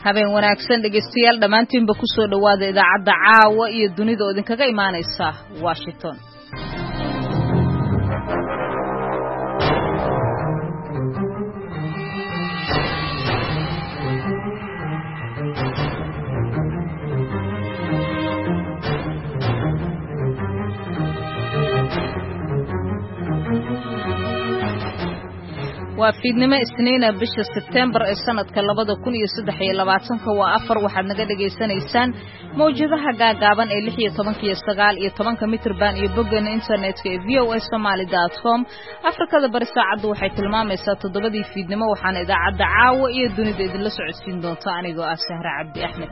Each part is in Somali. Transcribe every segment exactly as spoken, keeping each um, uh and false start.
habeen wanaagsan dhegeystayaal dhamaantiinba ku soo dhawaada idaacadda caawa iyo dunida oo idinkaga imaanaysa Washington. waa fiidnimo isniina bisha September ee sanadka labada kun iyo saddex iyo labaatanka waa afar waxaad naga dhageysanaysaan mowjadaha gaagaaban ee lix iyo toban iyo sagaal iyo toban mitir baan iyo boggeena internetka ee v o a somali dot com Afrikada bari saacadu waxay tilmaamaysaa toddobadii fiidnimo waxaana idaacadda caawa iyo dunida idinla socodsiin doonta anigoo ah Sahra Cabdi Axmed.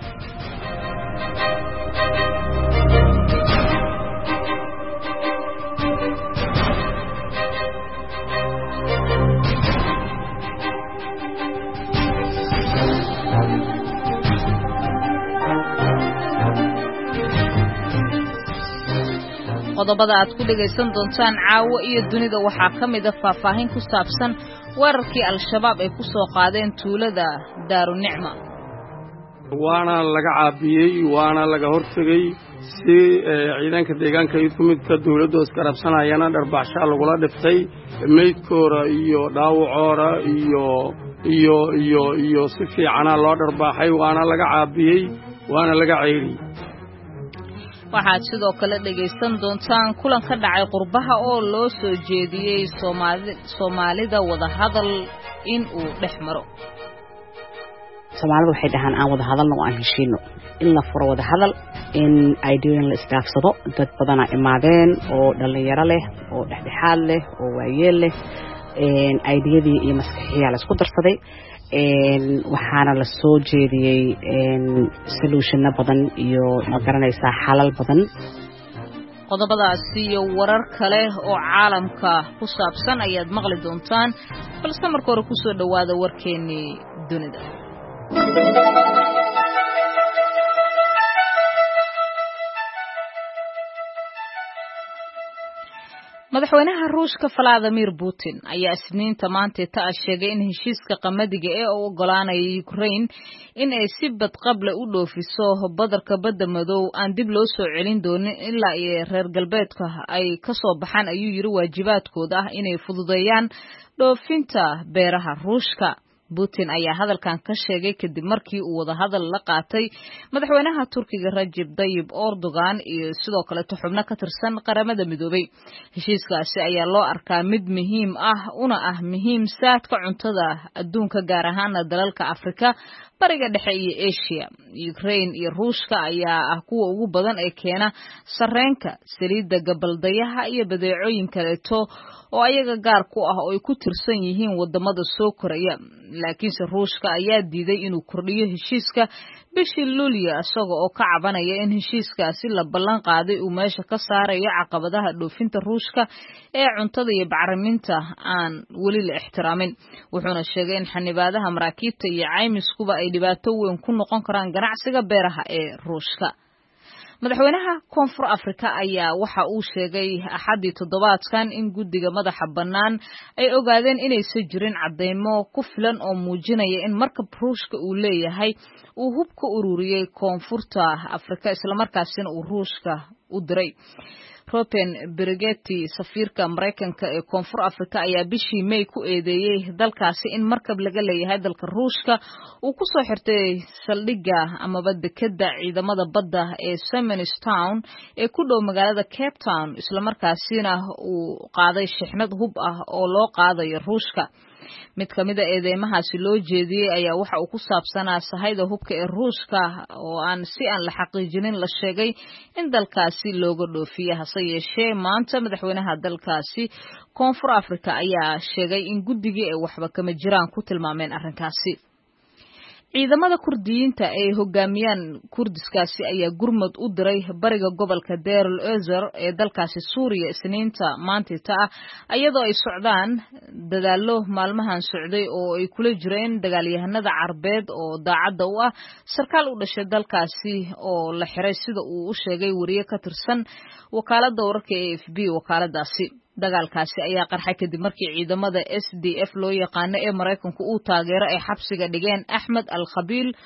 qodobada aad ku dhageysan doontaan caawa iyo dunida waxaa kamid ah faahfaahin ku saabsan weerarkii al-shabaab ay ku soo qaadeen tuulada Daarunicma. waana laga caabiyey waana laga hortagay si ciidanka deegaanka iyo midka dawladda iska rabsanayana dharbaxsha lagula dhiftay meydkoora iyo dhaawacoora iyo iyo iyo iyo si fiican loo dharbaxay waana laga caabiyey waana laga ceyriyay. waxaad sidoo kale dhageysan doontaan kulan ka dhacay qurbaha oo loo soo jeediyay Soomaalida wada hadal in uu dhex maro. Soomaalida waxay dhahaan aan wada hadalno oo aan heshiino in la furo wada hadal in ideoyin la iskaafsado dad badan ay imaadeen oo dhalinyaro leh oo dhexdhexaad leh oo waayeel leh een ideyadii iyo maskaxiya la isku darsaday een waxaana la soo jeediyay een solution badan iyo ma garanaysaa xalal badan. qodobadaasi iyo warar kale oo caalamka ku saabsan ayaad maqli doontaan balse marka hore ku soo dhawaada warkeennii dunida. madaxweynaha Ruushka Vladimir Putin ayaa isniinta maanta ta sheegay in heshiiska qamadiga ee uu ogolaanayo Ukraine in ay si badqable u dhoofiso badarka badda madow aan dib loo soo celin doonin ilaa ay reer galbeedka ay ka soo baxaan ayuu yiri waajibaadkooda ah inay fududeeyaan dhoofinta beeraha Ruushka. Putin ayaa hadalkan ka sheegay kadib markii uu wada hadal la qaatay madaxweynaha Turkiga Recep Tayyip Erdogan iyo sidoo kale xubno ka tirsan qaramada midoobay. heshiiskaasi ayaa loo arkaa mid muhiim ah una ah muhiim saadka cuntada adduunka gaar ahaan dalalka Afrika, bariga dhexe iyo Asia. Ukraine iyo Ruushka ayaa ah kuwa ugu badan ee keena sarreenka, saliidda gabaldayaha iyo badeecooyin kale oo ayaga gaar ku ah oo ay ku tirsan yihiin wadamada soo koraya. laakiinse Ruushka ayaa diiday inuu kordhiyo heshiiska bishii Luulyo isagoo oo ka cabanaya in heshiiskaasi la ballan qaaday uu meesha ka saarayo caqabadaha dhoofinta Ruushka ee cuntada iyo bacriminta aan weli la ixtiraamin. wuxuuna sheegay in xanibaadaha maraakiibta iyo caymiskuba ay dhibaato weyn ku noqon karaan ganacsiga beeraha ee Ruushka. madaxweynaha Koonfur Afrika ayaa waxa uu sheegay axadii toddobaadkan in guddiga madaxa bannaan ay ogaadeen inaysan jirin cadeymo ku filan oo muujinaya in markab Ruushka uu leeyahay uu hubka ururiyay Koonfurta Afrika isla markaasina uu Ruushka u diray. Ropen Brigetti safiirka Mareykanka ee Koonfur Afrika ayaa bishii May ku eedeeyay dalkaasi in markab laga leeyahay dalka Ruushka uu ku soo xirtay saldhigga ama badda ciidamada badda ee Symons Town ee ku dhow magaalada Cape Town isla markaasina uu qaaday shixnad hub ah oo loo qaadayo Ruushka. mid kamid ah eedeymahaasi loo jeediyay ayaa waxa uu ku saabsanaa sahayda hubka ee Ruushka oo aan si aan la xaqiijinin la sheegay in dalkaasi looga dhoofiyo hase yeeshee maanta madaxweynaha dalkaasi Koonfur Afrika ayaa sheegay in guddigii ay waxba kama jiraan ku tilmaameen arrinkaasi. ciidamada Kurdiyiinta ee hogaamiyaan Kurdiskaasi ayaa gurmad u diray bariga gobolka Deir el-Ezzar ee dalkaasi Suuriya isniinta maanta ah iyadoo ay socdaan dadaalo maalmahan socday oo ay kula jireen dagaalyahanada Carbeed oo daacadda u ah sarkaal u dhashay dalkaasi oo la xiray sida uu u sheegay wariye ka tirsan wakaaladda wararka ee A F P wakaaladaasi. dagaalkaasi ayaa qarxay kadib markii ciidamada S D F loo yaqaan ee Mareykanku uu taageero ay xabsiga dhigeen Ahmed al-Khabil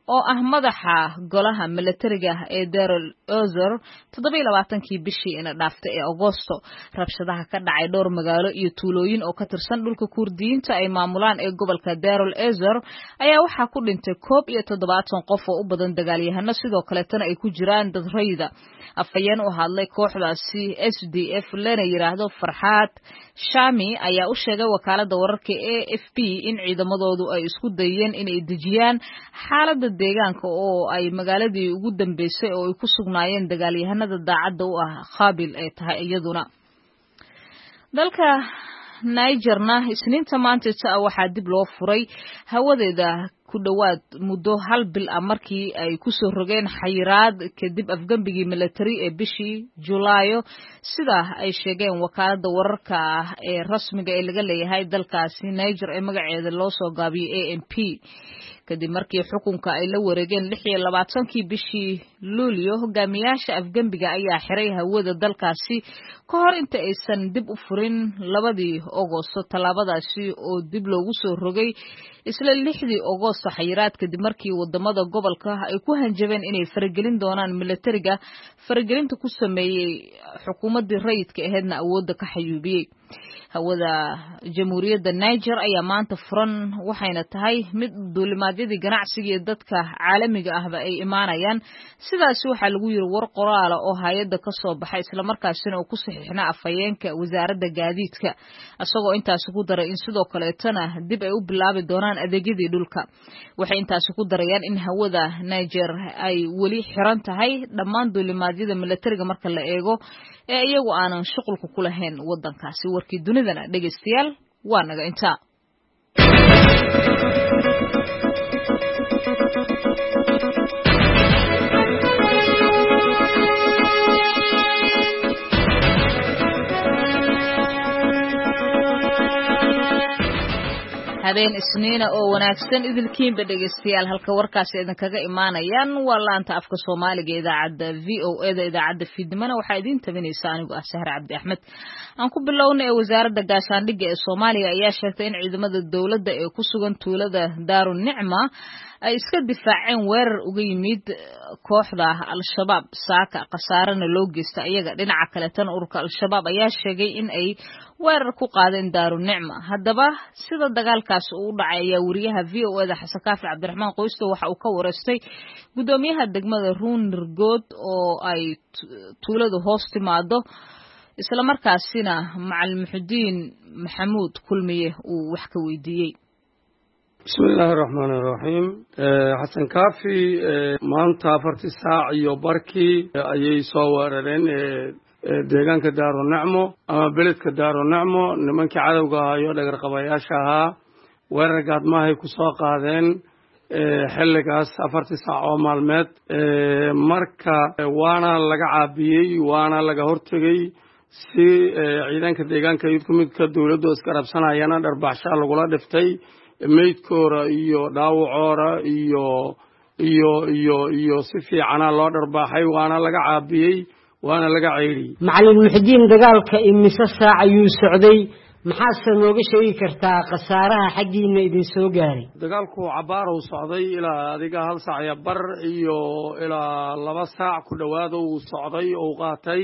oo ah madaxa golaha militariga ee Darul Ozer toddoba iyo labaatankii bishii ina dhaaftay ee Agoosto. Rabshadaha ka dhacay dhowr magaalo iyo tuulooyin oo ka tirsan dhulka Kurdiyiinta ay maamulaan ee gobolka Darul Ozer ayaa waxaa ku dhintay koob iyo toddobaatan qof oo u badan dagaalyahano, sidoo kale tan ay ku jiraan dad rayida. Afhayeen u hadlay kooxdaasi S D F lana yiraahdo Farxaad Shami ayaa u sheegay wakaalada wararka A F P in ciidamadoodu ay isku dayeen inay dejiyaan xaaladda deegaanka oo ay magaaladii ugu dambeysay oo ay ku sugnaayeen dagaalyahanada daacadda u ah Khabil ay tahay iyaduna. Dalka Nigerna isniinta maanta waxaa dib loo furay hawadeeda ku dhawaad muddo hal bil ah markii ay ku soo rogeen xayiraad kadib afgambigii military ee bishii Julaayo, sida ay sheegeen wakaalada wararka ee rasmiga ee laga leeyahay dalkaasi Niger ee magaceeda loo soo gaabiyay A N P. kadib markii xukunka ay la wareegeen lix iyo labaatankii bishii Luulyo, hogaamiyaasha afgambiga ayaa xiray hawada dalkaasi ka hor inta aysan dib u furin labadii Agoosto. Talaabadaasi oo dib loogu soo rogay isla lixdii Agoosto xayiraad kadib markii wadamada gobolka ay ku hanjabeen inay faragelin doonaan militariga faragelinta ku sameeyay xukuumadii rayidka ahaydna awoodda ka xayuubiyay. hawada jamhuuriyadda Niger ayaa maanta furan, waxayna tahay mid duulimaadyadii ganacsiga ee dadka caalamiga ahba ay imaanayaan. sidaas waxaa lagu yiri war qoraal oo hay'adda ka soo baxay isla markaasina uu ku saxiixnaa afhayeenka wasaaradda gaadiidka, asagoo intaas ku daray in sidoo kale tana dib ay u bilaabi doonaan adeegyadii dhulka. waxay intaas ku darayaan in hawada Niger ay weli xiran tahay dhammaan duulimaadyada militariga marka la eego ee iyagu aanan shaqulku ku lahayn wadankaasi. warkii dunidana dhageystayaal waa naga intaa. habeen isniina oo wanaagsan idilkiinba dhageystayaal, halka warkaasi idin kaga imaanayaan waa laanta afka Soomaaliga idaacadda V O A da idaacadda Fiidnimana waxaa idin tabinaysaa anigu ah Sahar Cabdi Axmed. aan ku bilownay ee wasaaradda gaashaandhigga ee Soomaaliya ayaa sheegtay in ciidamada dawladda ee ku sugan tuulada Daarun Nicma ay iska difaaceen weerar uga yimid kooxda Al-Shabaab saaka qasaarana loo geystay iyaga. dhinaca kale tan ururka Al-Shabaab ayaa sheegay in ay weerar ku qaadeen Daarun Nicma. haddaba sida dagaalkaas uu dhacay ayaa wariyaha V O A da Xasan Kaafi Cabdiraxmaan Qoysto waxa uu ka wareystay gudoomiyaha degmada Ruunirgood oo ay tuuladu hoos timaado, isla markaasina Macalin Muxudiin Maxamuud Kulmiye uu wax ka weydiiyey. bismillaahi raxmaani raxiim. xasan kaafi maanta afartii saac iyo barkii ayay soo weerareen deegaanka Daarun Nicmo ama beledka Daarun Nicmo. nimankii cadowga ahaa iyo dhagarqabayaasha ahaa weerar gaadmahay ku soo qaadeen xilligaas afartii saac oo maalmeed. marka waana laga caabiyey, waana laga hortegey si ciidanka deegaanka iyo midka dawladdu iska rabsanayana dharbaxsha lagula dhiftay meydkoora iyo dhaawacoora iyo iyo iyo iyo si fiicana loo dharbaaxay, waana laga caabiyey, waana laga ceyriyey. Macalin Muxudiin, dagaalka imise saac ayuu socday? maxaad nooga sheegi kartaa khasaaraha xaqiina idin soo gaaray? dagaalku cabaar uu socday ilaa adiga hal saac iyo bar iyo ilaa laba saac ku dhawaad uu socday oo qaatay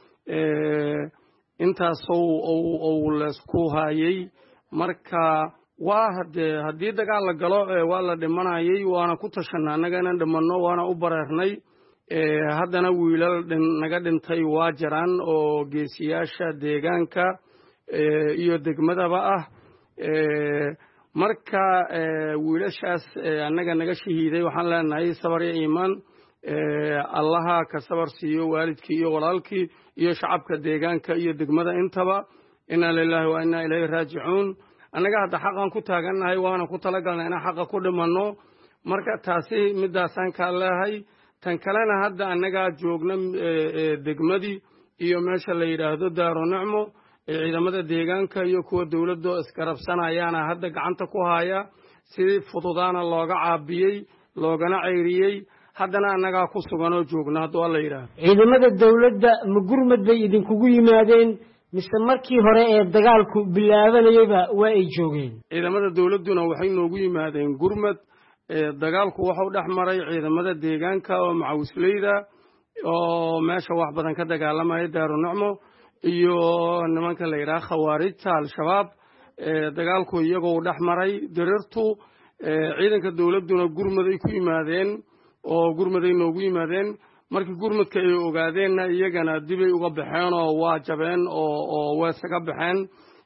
intaas oo la isku hayay. marka waa hadee hadii dagaal la galo waa la dhimanayay, waana ku tashanaa anaga inaan dhimano, waana u bareernay. haddana wiilal naga dhintay waa jiraan oo geesiyaasha deegaanka iyo degmadaba ah. marka wiilashaas anaga naga shahiiday waxaan leenahay sabar iyo iimaan, allaha ka sabar siiyo waalidkii iyo walaalkii iyo shacabka deegaanka iyo degmada intaba. inna lillahi wa inna ilayhi raajicuun. annaga hadda xaqan ku taagannahay, waana ku talagalnay inaan xaqa ku dhimanno. marka taasi midaasaan kaa leehay. tan kalena hadda annagaa joogna degmadii iyo meesha la yidhaahdo Daarun Nicmo. ciidamada deegaanka iyo kuwa dawladda iska rabsanayaana hadda gacanta ku haya, si fududaana looga caabiyey, loogana ceyriyey. haddana annagaa ku sugan oo joogna hadda waa la yidhaahdo. ciidamada dawladda ma gurmad bay idinkugu yimaadeen mise markii hore ee dagaalku bilaabanayaba waa ay joogeen? ciidamada dawladduna waxay noogu yimaadeen gurmad. dagaalku wuxuu dhex maray ciidamada deegaanka oo macawisleyda oo meesha wax badan ka dagaalamaya daarunicmo iyo nimanka la yidhaha khawaarijta al-shabaab dagaalku iyagoo dhex maray darirtu ciidanka dowladduna gurmaday ku yimaadeen oo gurmaday noogu yimaadeen markii gurmadka ay ogaadeenna iyagana dibay uga baxeen oo waa jabeen oo oo weesaga baxeen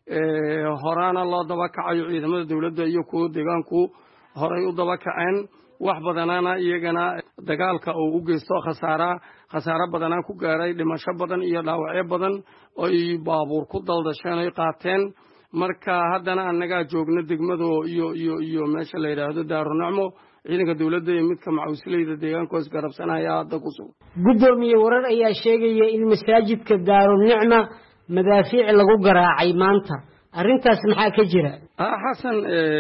horaana loo daba kacayo ciidamada dowladda iyo kuwa deegaanku horay u daba kaceen wax badanana iyagana dagaalka uu u geysto khasaara khasaaro badanaa ku gaaray dhimasho badan iyo dhaawacyo badan oo ay baabuur ku daldasheen ay qaateen marka haddana annagaa joogna degmado iyo iyo iyo meesha la yidhaahdo daarunicmo ciidanka dowladda iyo midka macawisleyda deegaankoos garabsanaya hadda ku sugan guddoomiye warar ayaa sheegaya in masaajidka daarunicmo madaafiic lagu garaacay maanta arrintaas maxaa ka jira ah xasan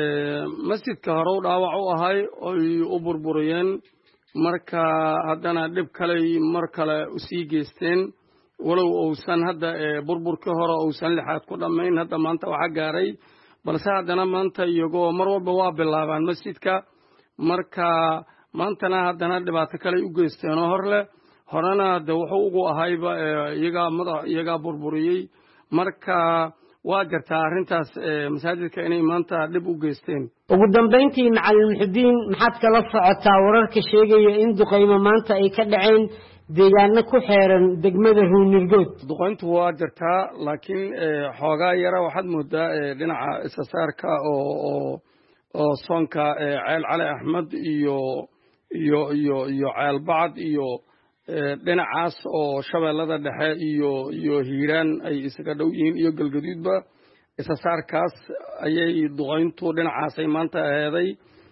masjidka hore u dhaawac u ahay oy u burburiyeen marka haddana dhib kale mar kale usii geysteen walow uusan hadda burburkii hore uusan lixaad ku dhammayn hadda maanta waxa gaaray balse haddana maanta iyagoo mar walba waa bilaabaan masjidka marka maantana haddana dhibaato kale u geysteen oo hor leh horena de wuxuu ugu ahayba iyagaa madax iyagaa burburiyey marka waa jirtaa arrintaas masaajidka inay maanta dhib u geysteen ugu dambayntii macallin muxudiin maxaad kala socotaa wararka sheegaya in duqaymo maanta ay ka dhaceen deegaano ku xeeran degmada ruunirgood duqayntu waa jirtaa laakiin xoogaa yara waxaad moodaa dhinaca isasaarka oo oo oo soonka ceel cali axmed iyo iyo iyo iyo ceel bacad iyo dhinacaas oo shabeellada dhexe iyo iyo hiiraan ay isaga dhow yihiin iyo galgaduudba isasaarkaas ayay duqayntu dhinacaasay maanta aheeday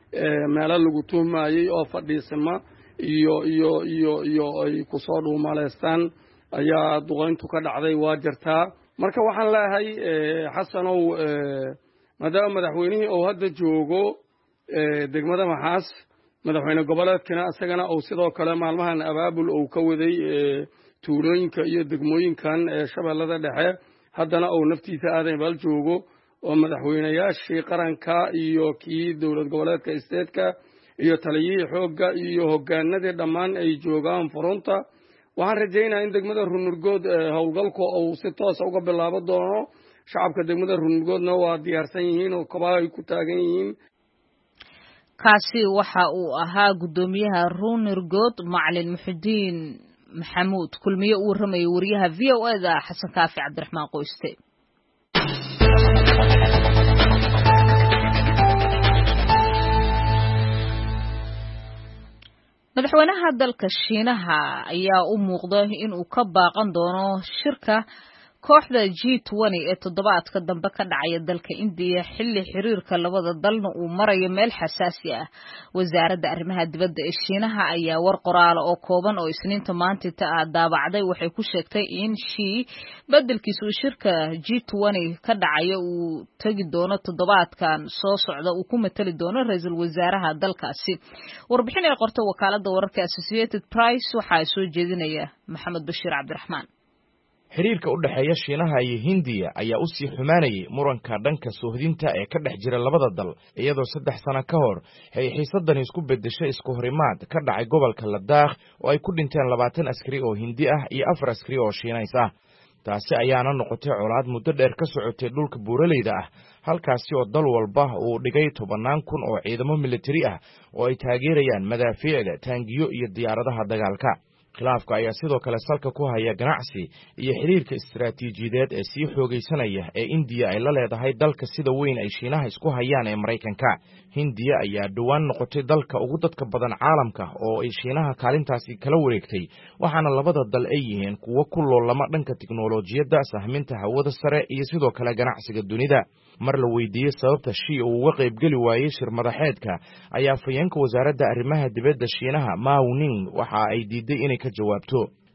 meelo lagu tuhmayey oo fadhiisima iyo iyo iyo iyo ay kusoo dhuumaleystaan ayaa duqayntu ka dhacday waa jirtaa marka waxaan leeyahay xasanow maadaama madaxweynihii uu hadda joogo degmada maxaas madaxweyne goboleedkana isagana uu sidoo kale maalmahan abaabul uu ka waday tuulooyinka iyo degmooyinkan shabeellada dhexe haddana uu naftiisa aadan bal joogo oo madaxweynayaashii qaranka iyo kii dowlad goboleedka isteedka iyo taliyihii xoogga iyo hoggaanadii dhammaan ay joogaan furunta waxaan rajaynayaa in degmada runurgood howlgalku uu si toosa uga bilaabo doono shacabka degmada runurgoodna waa diyaarsan yihiin oo kobaha ay ku taagan yihiin kaasi waxa uu ahaa guddoomiyaha ruunirgood macalin muxudiin maxamuud kulmiye uu warramayay wariyaha v o e da xasan kaafi cabdiraxmaan qoyste madaxweynaha dalka shiinaha ayaa u muuqda inuu ka baaqan doono shirka kooxda G twenty ee toddobaadka dambe ka dhacaya dalka India xilli xiriirka labada dalna uu marayo meel xasaasi ah wasaaradda arrimaha dibadda ee Shiinaha ayaa war qoraal oo kooban oo isniinta maanta ta daabacday waxay ku sheegtay in Xi beddelkiisu shirka G twenty ka dhacaya uu tagi doono toddobaadkan soo socda uu ku matali doono ra'iisul wasaaraha dalkaasi warbixin ay qortay wakaaladda wararka Associated Press waxa soo jeedinaya Maxamed Bashiir Cabdiraxmaan xiriirka u dhaxeeya Shiinaha iyo Hindiya ayaa u sii xumaanayay muranka dhanka soohdinta ee ka dhex jira labada dal iyadoo saddex sano ka hor ay xiisadan isku bedeshay isku horimaad ka dhacay gobolka Ladakh oo ay ku dhinteen labaatan askari oo Hindi ah iyo afar askari oo Shiineys ah taasi ayaana noqotay colaad muddo dheer ka socotay dhulka buuraleyda ah halkaasi oo dal walba uu dhigay tobanaan kun oo ciidamo militari ah oo ay taageerayaan madaafiicda taangiyo iyo diyaaradaha dagaalka khilaafka ayaa sidoo kale salka ku haya ganacsi iyo xiriirka istiraatiijiyadeed ee sii xoogaysanaya ee India ay la leedahay dalka sida weyn ay Shiinaha isku hayaan ee Mareykanka Hindiya ayaa dhawaan noqotay dalka ugu dadka badan caalamka oo ay Shiinaha kaalintaasi kala wareegtay waxaana labada dal ay yihiin kuwo ku loolama dhanka tiknoolajiyadda sahminta hawada sare iyo sidoo kale ganacsiga dunida mar la weydiiyay sababta Xi uu uga qayb gali waayay shir madaxeedka ayaa fayeenka wasaaradda arrimaha dibadda Shiinaha Mao Ning waxa ay diiday inay ka jawaabto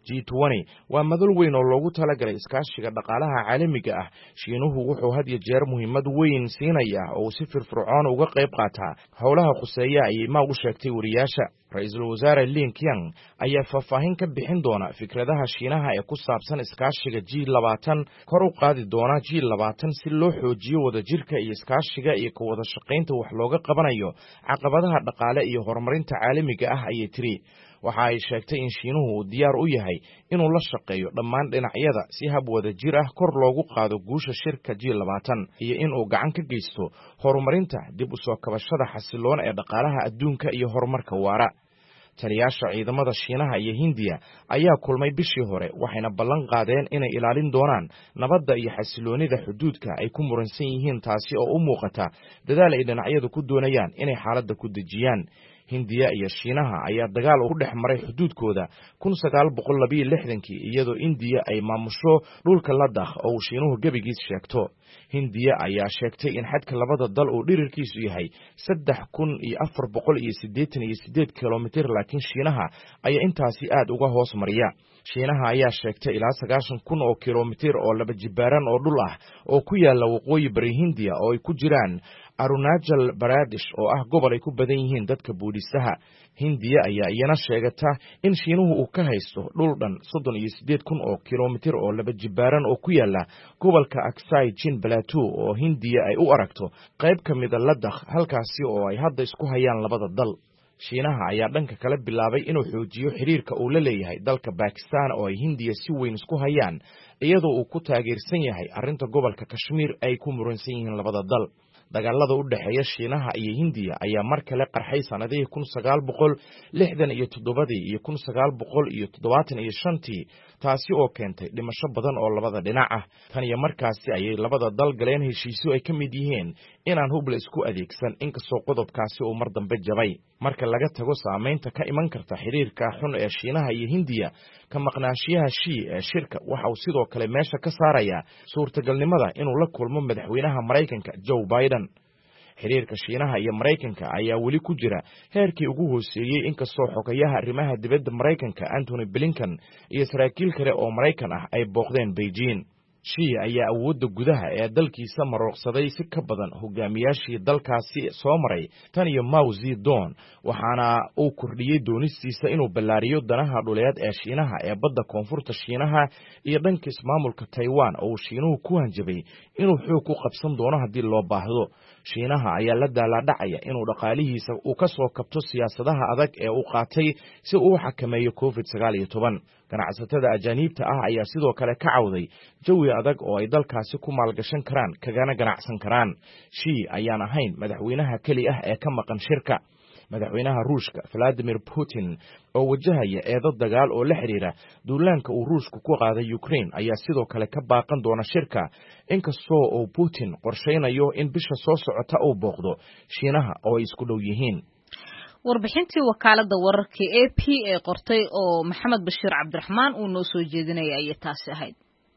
G twenty waa madal weyn oo loogu talagalay iskaashiga dhaqaalaha caalamiga ah. Shiinuhu wuxuu had iyo jeer muhiimad weyn siinaya oo si firfircoon uga qayb qaata howlaha khuseeya ay ma u sheegtay wariyaasha. Ra'iisul Wasaare Li Qiang ayaa faahfaahin ka bixin doona fikradaha Shiinaha ee ku saabsan iskaashiga G twenty kor u qaadi doona G twenty si loo xoojiyo wadajirka iyo iskaashiga iyo ka wada shaqaynta wax looga qabanayo caqabadaha dhaqaale iyo horumarinta caalamiga ah ayay tiri. Waxa ay sheegtay in Shiinuhu uu diyaar u yahay inuu la shaqeeyo dhammaan dhinacyada si hab wadajir ah kor loogu qaado guusha shirka G twenty iyo in uu gacan ka geysto horumarinta dib u soo kabashada xasiloon ee dhaqaalaha adduunka iyo horumarka waara. Taliyaasha ciidamada Shiinaha iyo Hindiya ayaa kulmay bishii hore waxayna ballan qaadeen inay ilaalin doonaan nabadda iyo xasiloonida xuduudka ay ku muransan yihiin, taasi oo u muuqata dadaal ay dhinacyadu ku doonayaan inay xaaladda ku dejiyaan. Hindiya iyo Shiinaha ayaa dagaal u dhex maray xuduudkooda nineteen sixty iyadoo Hindiya ay maamusho dhulka Ladakh oo Shiinuhu gabigiis sheegto. Hindiya ayaa sheegtay in xadka labada dal uu dhirirkiisu yahay saddex kun iyo afar boqol iyo siddeetan iyo siddeed kilomitir, laakiin Shiinaha ayaa intaasi aad uga hoos mariya. Shiinaha ayaa sheegtay ilaa sagaashan kun oo kilomitir oo laba jibaaran oo dhul ah oo ku yaala waqooyi bari Hindiya oo ay ku jiraan Arunachal Pradesh oo ah gobol ay ku badan yihiin dadka Buudhistaha. Hindiya ayaa iyana sheegata in Shiinuhu uu ka haysto dhul dhan soddon iyo siddeed kun oo kilomitir oo laba jibaaran oo ku yaala gobolka Aksai Chin Plateau oo Hindiya ay u aragto qayb ka mid ah Ladakh, halkaasi oo ay hadda isku hayaan labada dal. Shiinaha ayaa dhanka kale bilaabay inuu xoojiyo xiriirka uu la leeyahay dalka Pakistan oo ay Hindiya si weyn isku hayaan, iyadoo uu ku taageersan yahay arrinta gobolka Kashmir ay ku muransan yihiin labada dal. Dagaalada u dhaxeeya Shiinaha iyo Hindiya ayaa mar kale qarxay sanadihii nineteen sixty iyo toddoba iyo nineteen seventy iyo shantii, taasi oo keentay dhimasho badan oo labada dhinac ah. Tan iyo markaasi ayay labada dal galeen heshiisyo ay ka mid yihiin inaan hub la isku adeegsan, inkastoo qodobkaasi uu mar dambe jabay. Marka laga tago saamaynta ka iman karta xiriirka xun ee Shiinaha iyo Hindiya, ka maqnaanshiyaha Xi ee shirka waxa uu sidoo kale meesha ka saarayaa suurtagalnimada inuu la kulmo madaxweynaha Maraykanka Joe Biden. Xiriirka Shiinaha iyo Maraykanka ayaa weli ku jira heerkii ugu hooseeyey, inkastoo xogayaha arrimaha dibadda Maraykanka Antony Blinken iyo saraakiil kale oo Maraykan ah ay booqdeen Beijing. Xi ayaa awoodda gudaha ee dalkiisa marooqsaday si ka badan hogaamiyaashii dalkaasi soo maray tan iyo Mao Zedong, waxaana uu kordhiyey doonistiisa inuu ballaariyo danaha dhuleed ee Shiinaha ee badda koonfurta Shiinaha iyo dhanka ismaamulka Taiwan oo Shiinuhu ku hanjabay inuu xoog ku qabsan doono haddii loo baahdo. Shiinaha ayaa la daaladhacaya inuu dhaqaalihiisa uu ka soo kabto siyaasadaha adag ee uu qaatay si uu u xakameeyo covid sagaal iyo toban. Ganacsatada ajaaniibta ah ayaa sidoo kale ka cawday jawi adag oo ay dalkaasi ku maalgashan karaan kagana ganacsan karaan. Xi ayaan ahayn madaxweynaha keli ah ee ka maqan shirka. Madaxweynaha Ruushka Vladimir Putin oo wajahaya eedo dagaal oo la xiriira duulaanka uu Ruushku ku qaaday Ukraine ayaa sidoo kale ka baaqan doona shirka, inkastoo uu Putin qorsheynayo in bisha soo socota uu booqdo Shiinaha oo ay isku dhow yihiin. Warbixintii wakaaladda wararka A P ee qortay oo Maxamed Bashiir Cabdiraxmaan uu noo soo jeedinayay ayay taasi ahayd.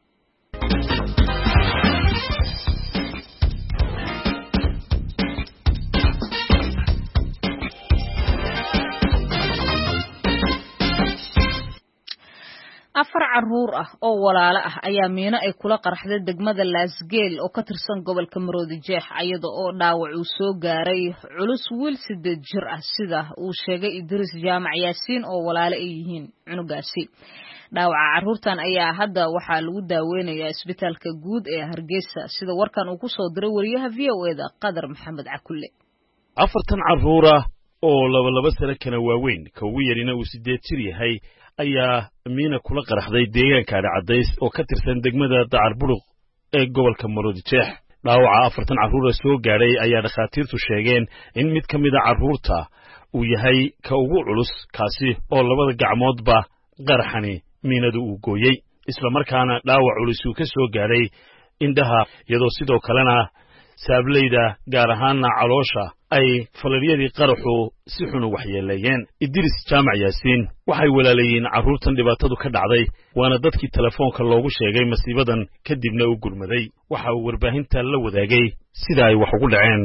afar caruur ah oo walaalo ah ayaa miino ay kula qaraxday degmada Laasgeel oo ka tirsan gobolka Maroodi Jeex, iyada oo dhaawac uu soo gaaray culus wiil sideed jir ah sida uu sheegay Idris Jaamac Yaasiin oo walaalo ay yihiin cunugaasi. Dhaawaca caruurtan ayaa hadda waxaa lagu daaweynayaa isbitaalka guud ee Hargeysa, sida warkan uu ku soo diray wariyaha V O A da Qadar Maxamed Cakulle. afartan caruur ah oo laba laba sano kana waaweyn, ka ugu yarina uu sideed jir yahay, ayaa miina kula qaraxday deegaanka Cadays oo ka tirsan degmada Dacarburuq ee gobolka Maroodi Jeex. Dhaawaca afartan caruur soo gaaray ayaa dhakhaatiirtu sheegeen in mid ka mid ah caruurta uu yahay ka ugu culus, kaasi oo labada gacmoodba qaraxani miinadu uu gooyey, isla markaana dhaawac culus uu ka soo gaaray indhaha, iyadoo sidoo kalena saablayda gaar ahaanna caloosha ay falalyadii qaraxu si xun u waxyeeleeyeen. Idris Jaamac Yaasiin waxay walaalayeen caruurtan dhibaatadu ka dhacday, waana dadkii telefoonka loogu sheegay masiibadan kadibna u gurmaday. Waxa uu warbaahinta la wadaagay sida ay wax ugu dhaceen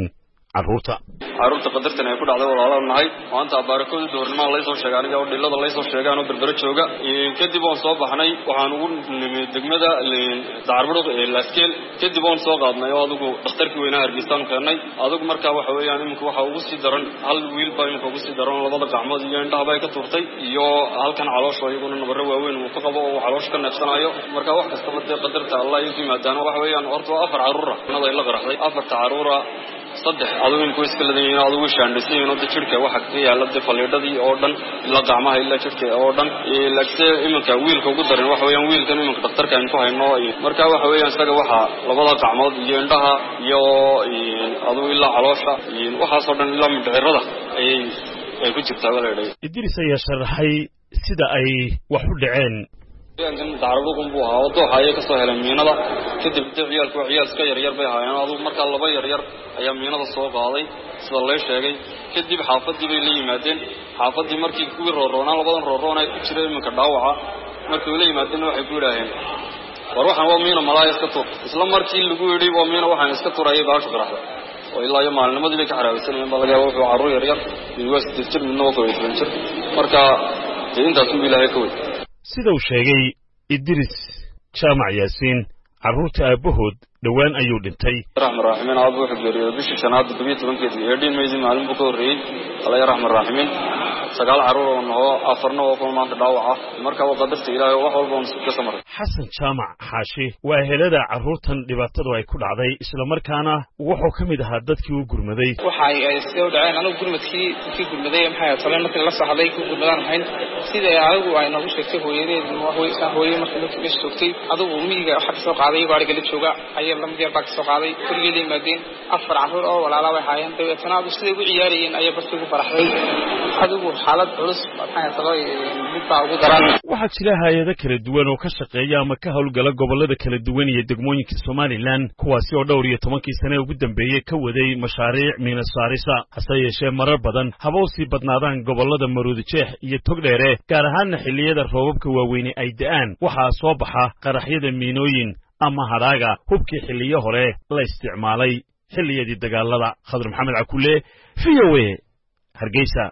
carruurta carruurta qadartan ay ku dhacday walaalaha nahay maanta baarakooda doornimo la soo sheegay aniga oo dhilada la soo sheegay oo berbera jooga kadib oo soo baxnay waxaan ugu nimid degmada Dacarburuq ee Laskeel kadib oo soo qaadnay oo adigu dhakhtarkii weynaha Hargeysa keenay adigu markaa waxa weeyaan imika waxa ugu sii daran hal wiil baa imika ugu sii daran labada gacmood iyo indhaha bay ka turtay iyo halkan caloosho iyaguna nabar waaweyn uu ka qabo oo caloosho ka neefsanayo marka wax kasta badda qadarta Allah iyo timaadana waxa weeyaan horta afar carruur ah ay la qaraxday afar carruur ah saddex adigu in qoyska la deeyay adigu shaandhisay oo jirka waxa ka yaala faleedadii oo dhan la gacmaha ila jirka oo dhan ilaa imanka wiilka ugu daran waxa weeyaan wiilkan imanka dhakhtarka aan ku hayno marka waxa weeyaan isaga waxa labada gacmood iyo indhaha iyo adigu ilaa caloosha waxa soo dhan ilaa mindhicirada ay ay ku jirtaa walaalahay Idris ayaa sharaxay sida ay wax u dhaceen kan Dacarburuq buu ahaa oo dooxaya ka soo helay miinada kadib ciyaalku ciyaal iska yar yar bay haayeen adigu marka laba yar yar ayaa miinada soo qaaday sida la sheegay kadib xaafadii bay la yimaadeen xaafadii markii kuwii rooroona labadan rooroona ay ku jireen imanka dhaawaca markii la yimaadeen waxay ku yiraahdeen war waxaan waa miina malaayis ka tur isla markii lagu yiri waa miina waxaan iska turayay baashu qaraxda oo ilaa iyo maalnimadii bay ka xaraabaysanayeen baa laga yaabaa wuxuu carruur yar yar university jir midna oo koob jir marka intaas uu ilaahay ka way sida uu sheegay Idris Jaamac Yaasiin carruurta aabahood dhawaan ayuu dhintay raxmaan raximin aabuu xigreeyay bishii shanaad todoba iyo tobankeedii ee dhimayay maalin buu ka horeeyay Allah raxmaan raximin sagaal carruur oo noo afarna oo kuma maanta dhaawaca marka waa qadarta Ilaahay wax walba oo ka samaray Xasan Jaamac Xaashi waa helada carruurtan dhibaatadu ay ku dhacday isla markaana wuxuu kamid ahaa dadkii u gurmaday waxa ay soo dhaceen anigu gurmadkii ki gurmaday maxay tahay markii la saxday ku gurmadaan hayn sida ayagu ay nagu sheegtay hooyadeed waxay ka hooyay markii la joogtay adigu miyiga waxa soo qaaday gaariga la jooga ayay la mid baa soo qaaday kurigeedii maadeen afar carruur oo walaalaha way haayeen dabeetana adu sidii ugu ciyaarayeen ayay bartii ugu faraxday adigu xaalad culus waxay tahay mid baa ugu daran waxa jira hay'ado kala duwan oo ka shaqeeya ama ka hawlgala gobolada kala duwan iyo degmooyinka Soomaaliland kuwaasi oo dhowr iyo tobankii sano ugu dambeeyay ka waday mashaariic miina saarisa hase yeeshee marar badan habowsi badnaadaan gobolada Maroodijeex iyo Togdheere gaar ahaan xilliyada roobabka waaweyn ay da'aan waxa soo baxa qaraxyada miinooyin ama haraaga hubkii xilliyo hore la isticmaalay xilliyadii dagaalada Khadr Maxamed Cakulle V O A Hargeysa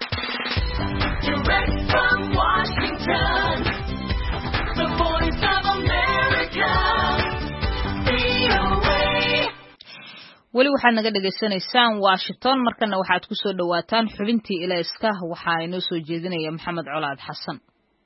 weli waxaad naga dhageysanaysaan Washington markana waxaad ku soo dhawaataan xubintii ilayska waxa inoo soo jeedinaya Maxamed Colaad Xasan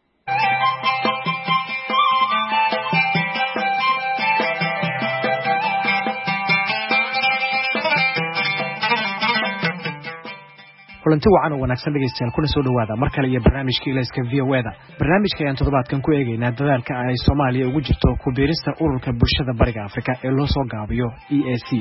kulanti wacan oo wanaagsan dhegeystayaal kuna soo dhawaada mar kale iyo barnaamijka ilayska V O A da barnaamijka ayaan toddobaadkan ku eegaynaa dadaalka ay Soomaaliya ugu jirto ku biirista ururka bulshada bariga Afrika ee loo soo gaabiyo E A C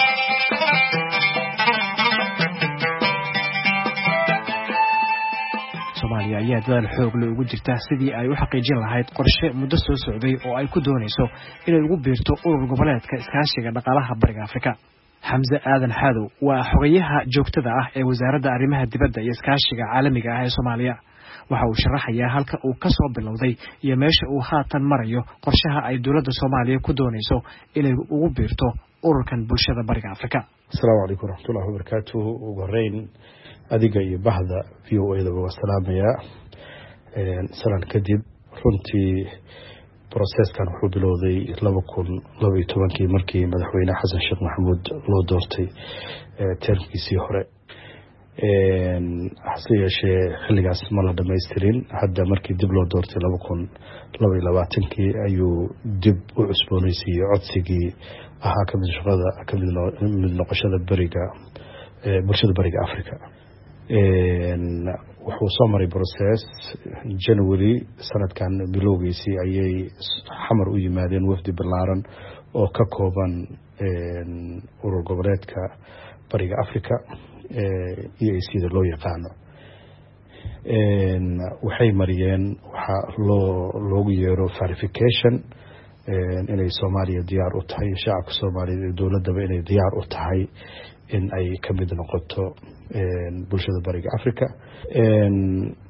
Soomaaliya ayaa dadaal xoog leh ugu jirta sidii ay u xaqiijin lahayd qorshe muddo soo socday oo ay ku doonayso inay ugu biirto urur goboleedka iskaashiga dhaqaalaha bariga Afrika Hamza Aadan Xadow waa xogayaha joogtada ah ee wasaaradda arrimaha dibadda iyo iskaashiga caalamiga ah ee Soomaaliya waxa uu sharaxayaa halka uu ka soo bilowday iyo meesha uu haatan marayo qorshaha ay dawladda Soomaaliya ku doonayso inay ugu biirto ururkan bulshada bariga Afrika Assalaamu calaykum waraxmatullaahi wabarakaatuh ugu horeyn adiga iyo bahda V O A da waa salaamaya een salaan kadib runtii processkan wuxuu bilowday laba kun laba iyo tobankii markii madaxweyne Xasan Sheekh Maxamuud loo doortay termkiisii hore een hase yeeshee xilligaas ma la dhammaystirin hadda markii dib loo doortay laba kun laba iyo labaatankii ayuu dib u cusboonaysiiyey codsigii ahaa ka mid shaqada ka mid noqoshada bariga bulshada bariga Afrika een wuxuu soo maray process January sanadkan bilowgiisii ayay xamar u yimaadeen wafdi ballaaran oo ka kooban een urur goboleedka bariga Afrika ee E A C da loo yaqaano een waxay mariyeen waxa loo loogu yeero verification een inay Soomaaliya diyaar u tahay shacabka Soomaaliyeed iyo dawladda inay diyaar u tahay in ay ka mid noqoto een bulshada bariga Afrika een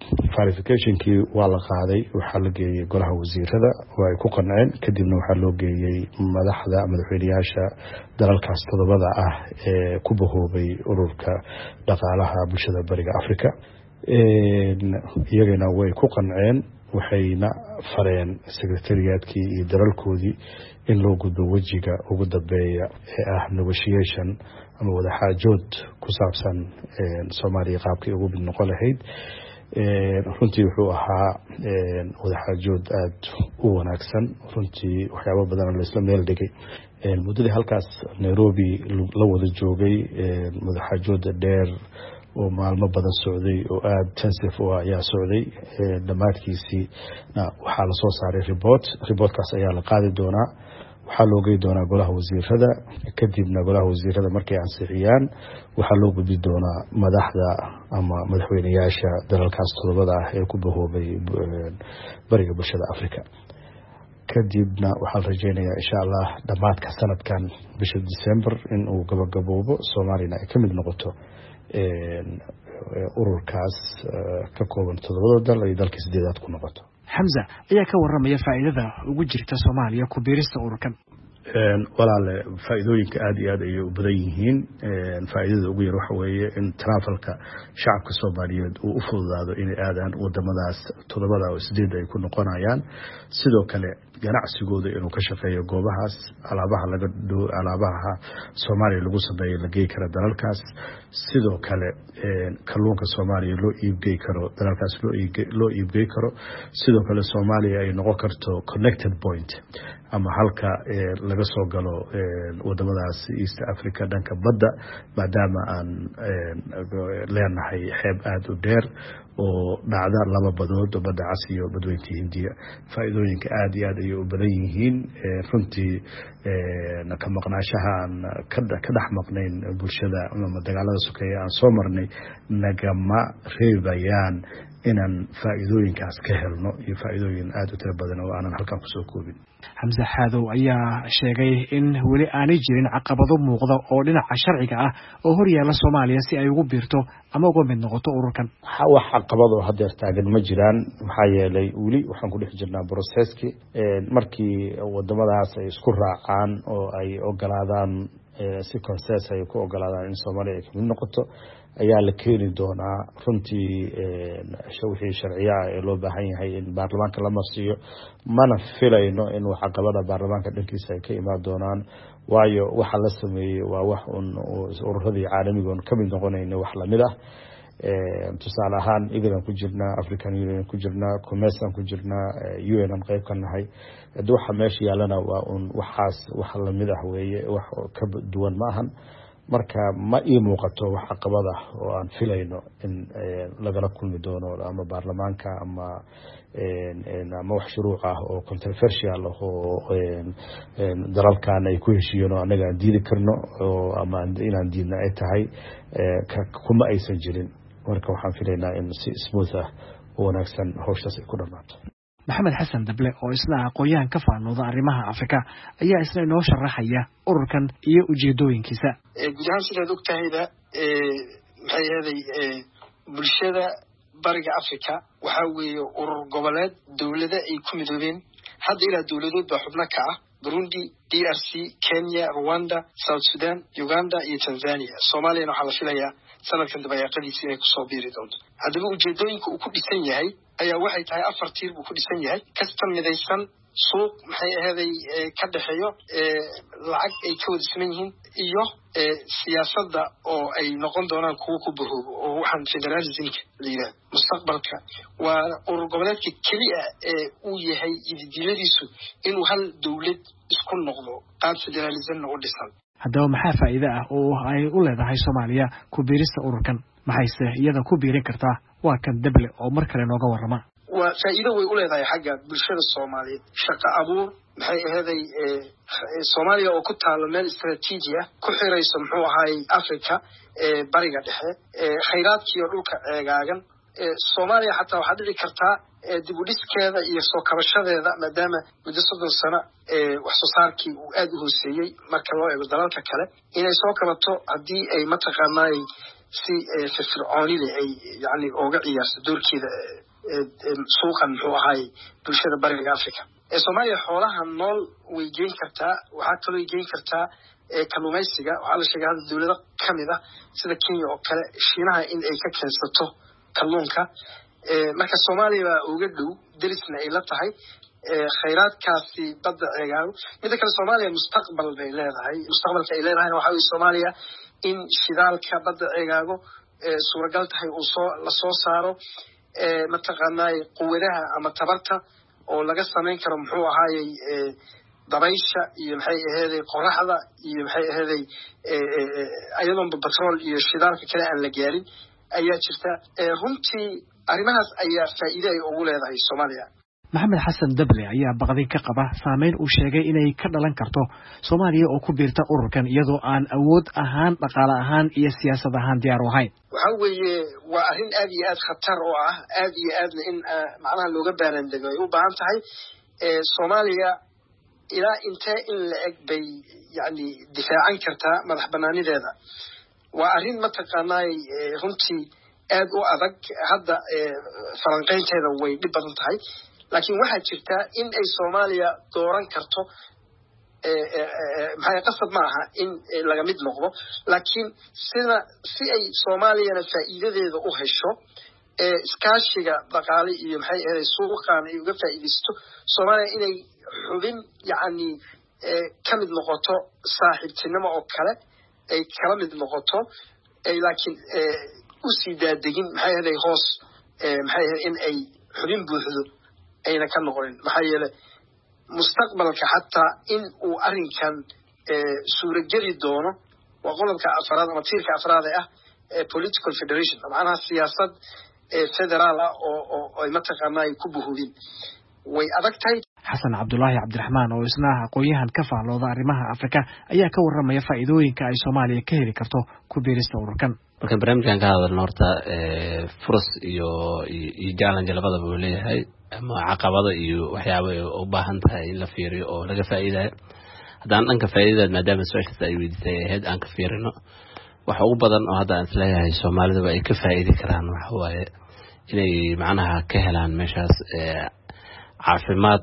verificationkii waa la qaaday waxaa la geeyey golaha wasiirada oo ay ku qanceen kadibna waxaa loo geeyey madaxda madaxweynayaasha dalalkaas todobada ah ee ku bahoobay ururka dhaqaalaha bulshada bariga Afrika iyagana way ku qanceen waxayna fareen secretariatkii iyo dalalkoodii in loo gudbo wajiga ugu dambeeya ee ah negotiation ama wada xaajood ku saabsan Soomaaliya qaabkii ugu mid noqon lahayd runtii wuxuu ahaa wada xaajood aad u wanaagsan runtii waxyaabo badan la isla meel dhigay muddadii halkaas Nairobi la wada joogay wada xaajood dheer oo maalmo badan socday oo aad tensive oo ayaa socday dhamaadkiisii waxaa la soo saaray report reportkaas ayaa la qaadi doonaa waxaa loo geey doonaa golaha wasiirada kadibna golaha wasiirada markay ansixiyaan waxaa loo gudbi doonaa madaxda ama madaxweynayaasha dalalkaas todobada ah ee ku bahoobay bariga bulshada Afrika kadibna waxaan rajeynayaa insha Allah dhamaadka sanadkan bisha December in uu gabagaboobo Soomaalina ay kamid noqoto ururkaas ka kooban todobada dal ay dalka sideedaad ku noqoto. Hamza ayaa ka waramaya faa'iidada ugu jirta Soomaaliya ku biirista ururkan. walaale faa'iidooyinka aad iyo aad ay u badan yihiin faa'iidada ugu yar waxa weeye in travelka shacabka Soomaaliyeed uu u fududaado inay aadaan wadamadaas todobada oo sideed ay ku noqonayaan sidoo kale ganacsigooda inuu ka shaqeeyo goobahaas alaabaha laga dhoo alaabaha Soomaaliya lagu sameeyo la geey kara dalalkaas sidoo kale kalluunka Soomaaliya loo iibgeey karo dalalkaas loo iibgeey loo iibgeey karo sidoo kale Soomaaliya ay noqon karto connected point ama halka laga soo galo wadamadaas East Africa dhanka badda maadaama aan leenahay xeeb aad u dheer oo dhacda laba badood oo badda Cas iyo badweynta Hindiya faa'iidooyinka aad iyo aad ay u badan yihiin runtii ka maqnaashaha aan ka dhex maqnayn bulshada ama dagaalada sokeeye aan soo marnay nagama reebayaan inaan faa'iidooyinkaas ka helno iyo faa'iidooyin aad u tiro badan oo aanan halkan ku soo koobin. Hamza Xaadow ayaa sheegay in weli aanay jirin caqabado muuqda oo dhinaca sharciga ah oo hor yaala Soomaaliya si ay ugu biirto ama uga mid noqoto ururkan. wax caqabado hadeer taagan ma jiraan maxaa yeelay weli waxaan ku dhex jirnaa processkii markii wadamadaas ay isku raacaan oo ay ogolaadaan si consensus ay ku ogolaadaan in Soomaaliya ay ka mid noqoto ayaa la keeni doonaa runtii wixii sharciya ee loo baahan yahay in baarlamaanka la marsiyo mana filayno in wax caqabada baarlamaanka dhankiisa ay ka imaan doonaan waayo waxa la sameeyay waa wax un ururadii caalamiga oo kamid noqonayna wax la mid ah tusaale ahaan England ku jirnaa African Union ku jirnaa Commerce ku jirnaa U N aan qayb ka nahay waxa meesha yaalana waa un waxaas wax la mid ah weeye wax ka duwan ma ahan marka ma ii muuqato wax caqabada oo aan filayno in laga kulmi doono ama baarlamaanka ama ama wax shuruuc ah oo controversial ah oo dalalkan ay ku heshiiyeen oo anaga aan diidi karno oo ama inaan diidna ay tahay kuma aysan jirin marka waxaan filaynaa in si smooth ah oo wanaagsan hawshaas ay ku dhamaato. Maxamed Xasan Dable oo isna aqoon ka faanooda arrimaha Afrika ayaa isna inoo sharaxaya ururkan iyo ujeedooyinkiisa. guud ahaan sidaad ogtahayda maxay ahaday bulshada bariga Afrika waxa weeye urur goboleed dawladda ay ku midoobeen hadda ilaa dawladood baa xubno ka ah Burundi, D R C, Kenya, Rwanda, South Sudan, Uganda iyo Tanzania. Soomaaliya waxa la filayaa sanadkan dabayaaqadiisa inay ku soo biiri doonto. Haddaba ujeedooyinka uu ku dhisan yahay ayaa waxay tahay afar tiir buu ku dhisan yahay kasta midaysan suuq maxay ahaday ka dhaxeeyo lacag ay ka wada siman yihiin iyo siyaasadda oo ay noqon doonaan kuwo ku bahoobo oo waxaan federalismka leeyahay mustaqbalka waa urur goboleedka kaliya ee uu yahay idiladiisu inuu hal dawlad isku noqdo qaab federalism u dhisan. haddaba maxaa faa'iido ah oo ay u leedahay Soomaaliya ku biirista ururkan maxayse iyada ku biirin kartaa waa kan Dable oo mar kale nooga warrama. waa faa'iido way u leedahay xagga bulshada Soomaaliyeed shaqo abuur maxay ahaday Soomaaliya oo ku taalo meel istiraatiiji ah ku xirayso muxuu ahaay Afrika ee bariga dhexe ee khayraadkii dhulka eegaagan Soomaaliya xataa waxa dhici kartaa dib u dhiskeeda iyo soo kabashadeeda maadaama muddo soddon sano ee wax soo saarkii uu aad u hooseeyay marka loo eego dalalka kale inay soo kabato haddii ay mataqaanay si firfircooni leh ay yani uga ciyaarto doorkeeda suuqan muxuu ahaay bulshada bariga Afrika ee Soomaaliya xoolaha nool way geyn kartaa waxaa kaloo geyn kartaa kalluumaysiga waxaa la sheegay hada dawlado kamid ah sida Kenya oo kale Shiinaha in ay ka keensato kalluunka marka Soomaaliya waa uga dhow derisna ay la tahay khayraadkaasi badda ceegaago mid kale Soomaaliya mustaqbal bay leedahay mustaqbalka ay leedahay waxa weeye Soomaaliya in shidaalka badda ceegaago suuragal tahay uu soo la soo saaro mataqaanay quwadaha ama tabarta oo laga sameyn karo muxuu ahaayay dabaysha iyo maxay ahaydey qoraxda iyo maxay ahaydey ayadoon petrol iyo shidaalka kale aan la gaarin ayaa jirta runtii arrimahaas ayaa faa'iido ay ugu leedahay Soomaaliya maxamed xasan dable ayaa baqdin ka qaba saameyn uu sheegay inay ka dhalan karto Soomaaliya oo ku biirta ururkan iyadoo aan awood ahaan dhaqaale ahaan iyo siyaasad ahaan diyaar u ahayn waxa weeye waa arrin aad iyo aad khatar oo ah aad iyo aad in macnaha looga baarandego ay u baahan tahay Soomaaliya ilaa intee in la eg bay yani difaacan kartaa madax banaanideeda waa arrin mataqaanay runtii aad u adag hadda falanqaynteeda way dhib badan tahay laakiin waxaa jirta in ay Soomaaliya dooran karto maxay qasab ma aha in laga mid noqdo laakiin sida si ay Soomaaliyana faa'iidadeeda u hesho ee iskaashiga dhaqaale iyo maxay ahayd suuqan ay uga faa'iideysto Soomaaliya inay xubin yani kamid noqoto saaxiibtinimo oo kale ay kala mid noqoto ay laakiin u sii daadegin maxay ahayd hoos maxay ahayd in ay xubin buuxdo ayna ka noqonin maxaa yeelay mustaqbalka xataa in uu arrinkan suurageli doono waa qodobka afraad ama tiirka afraad ah political federation macnaha siyaasad federaal ah oo oo ay mataqaanaa ay ku buhubin way adag tahay xasan cabdulaahi cabdiraxmaan oo isna aqoon-yahan ka faallooda arrimaha Afrika ayaa ka warramaya faa'iidooyinka ay Soomaaliya ka heli karto ku biirista ururkan marka barnaamijkan ka hadalno horta furas iyo iyo challenge labadaba uu leeyahay ama caqabado iyo waxyaabo u baahan tahay in la fiiriyo oo laga faa'iidayo haddaan dhanka faa'iidada maadaama su'aashaas ay weydiisay ahayd aan ka fiirino waxa ugu badan oo hadda aan isleeyahay Soomaalida ay ka faa'iidi karaan waxa waaye inay macnaha ka helaan meeshaas caafimaad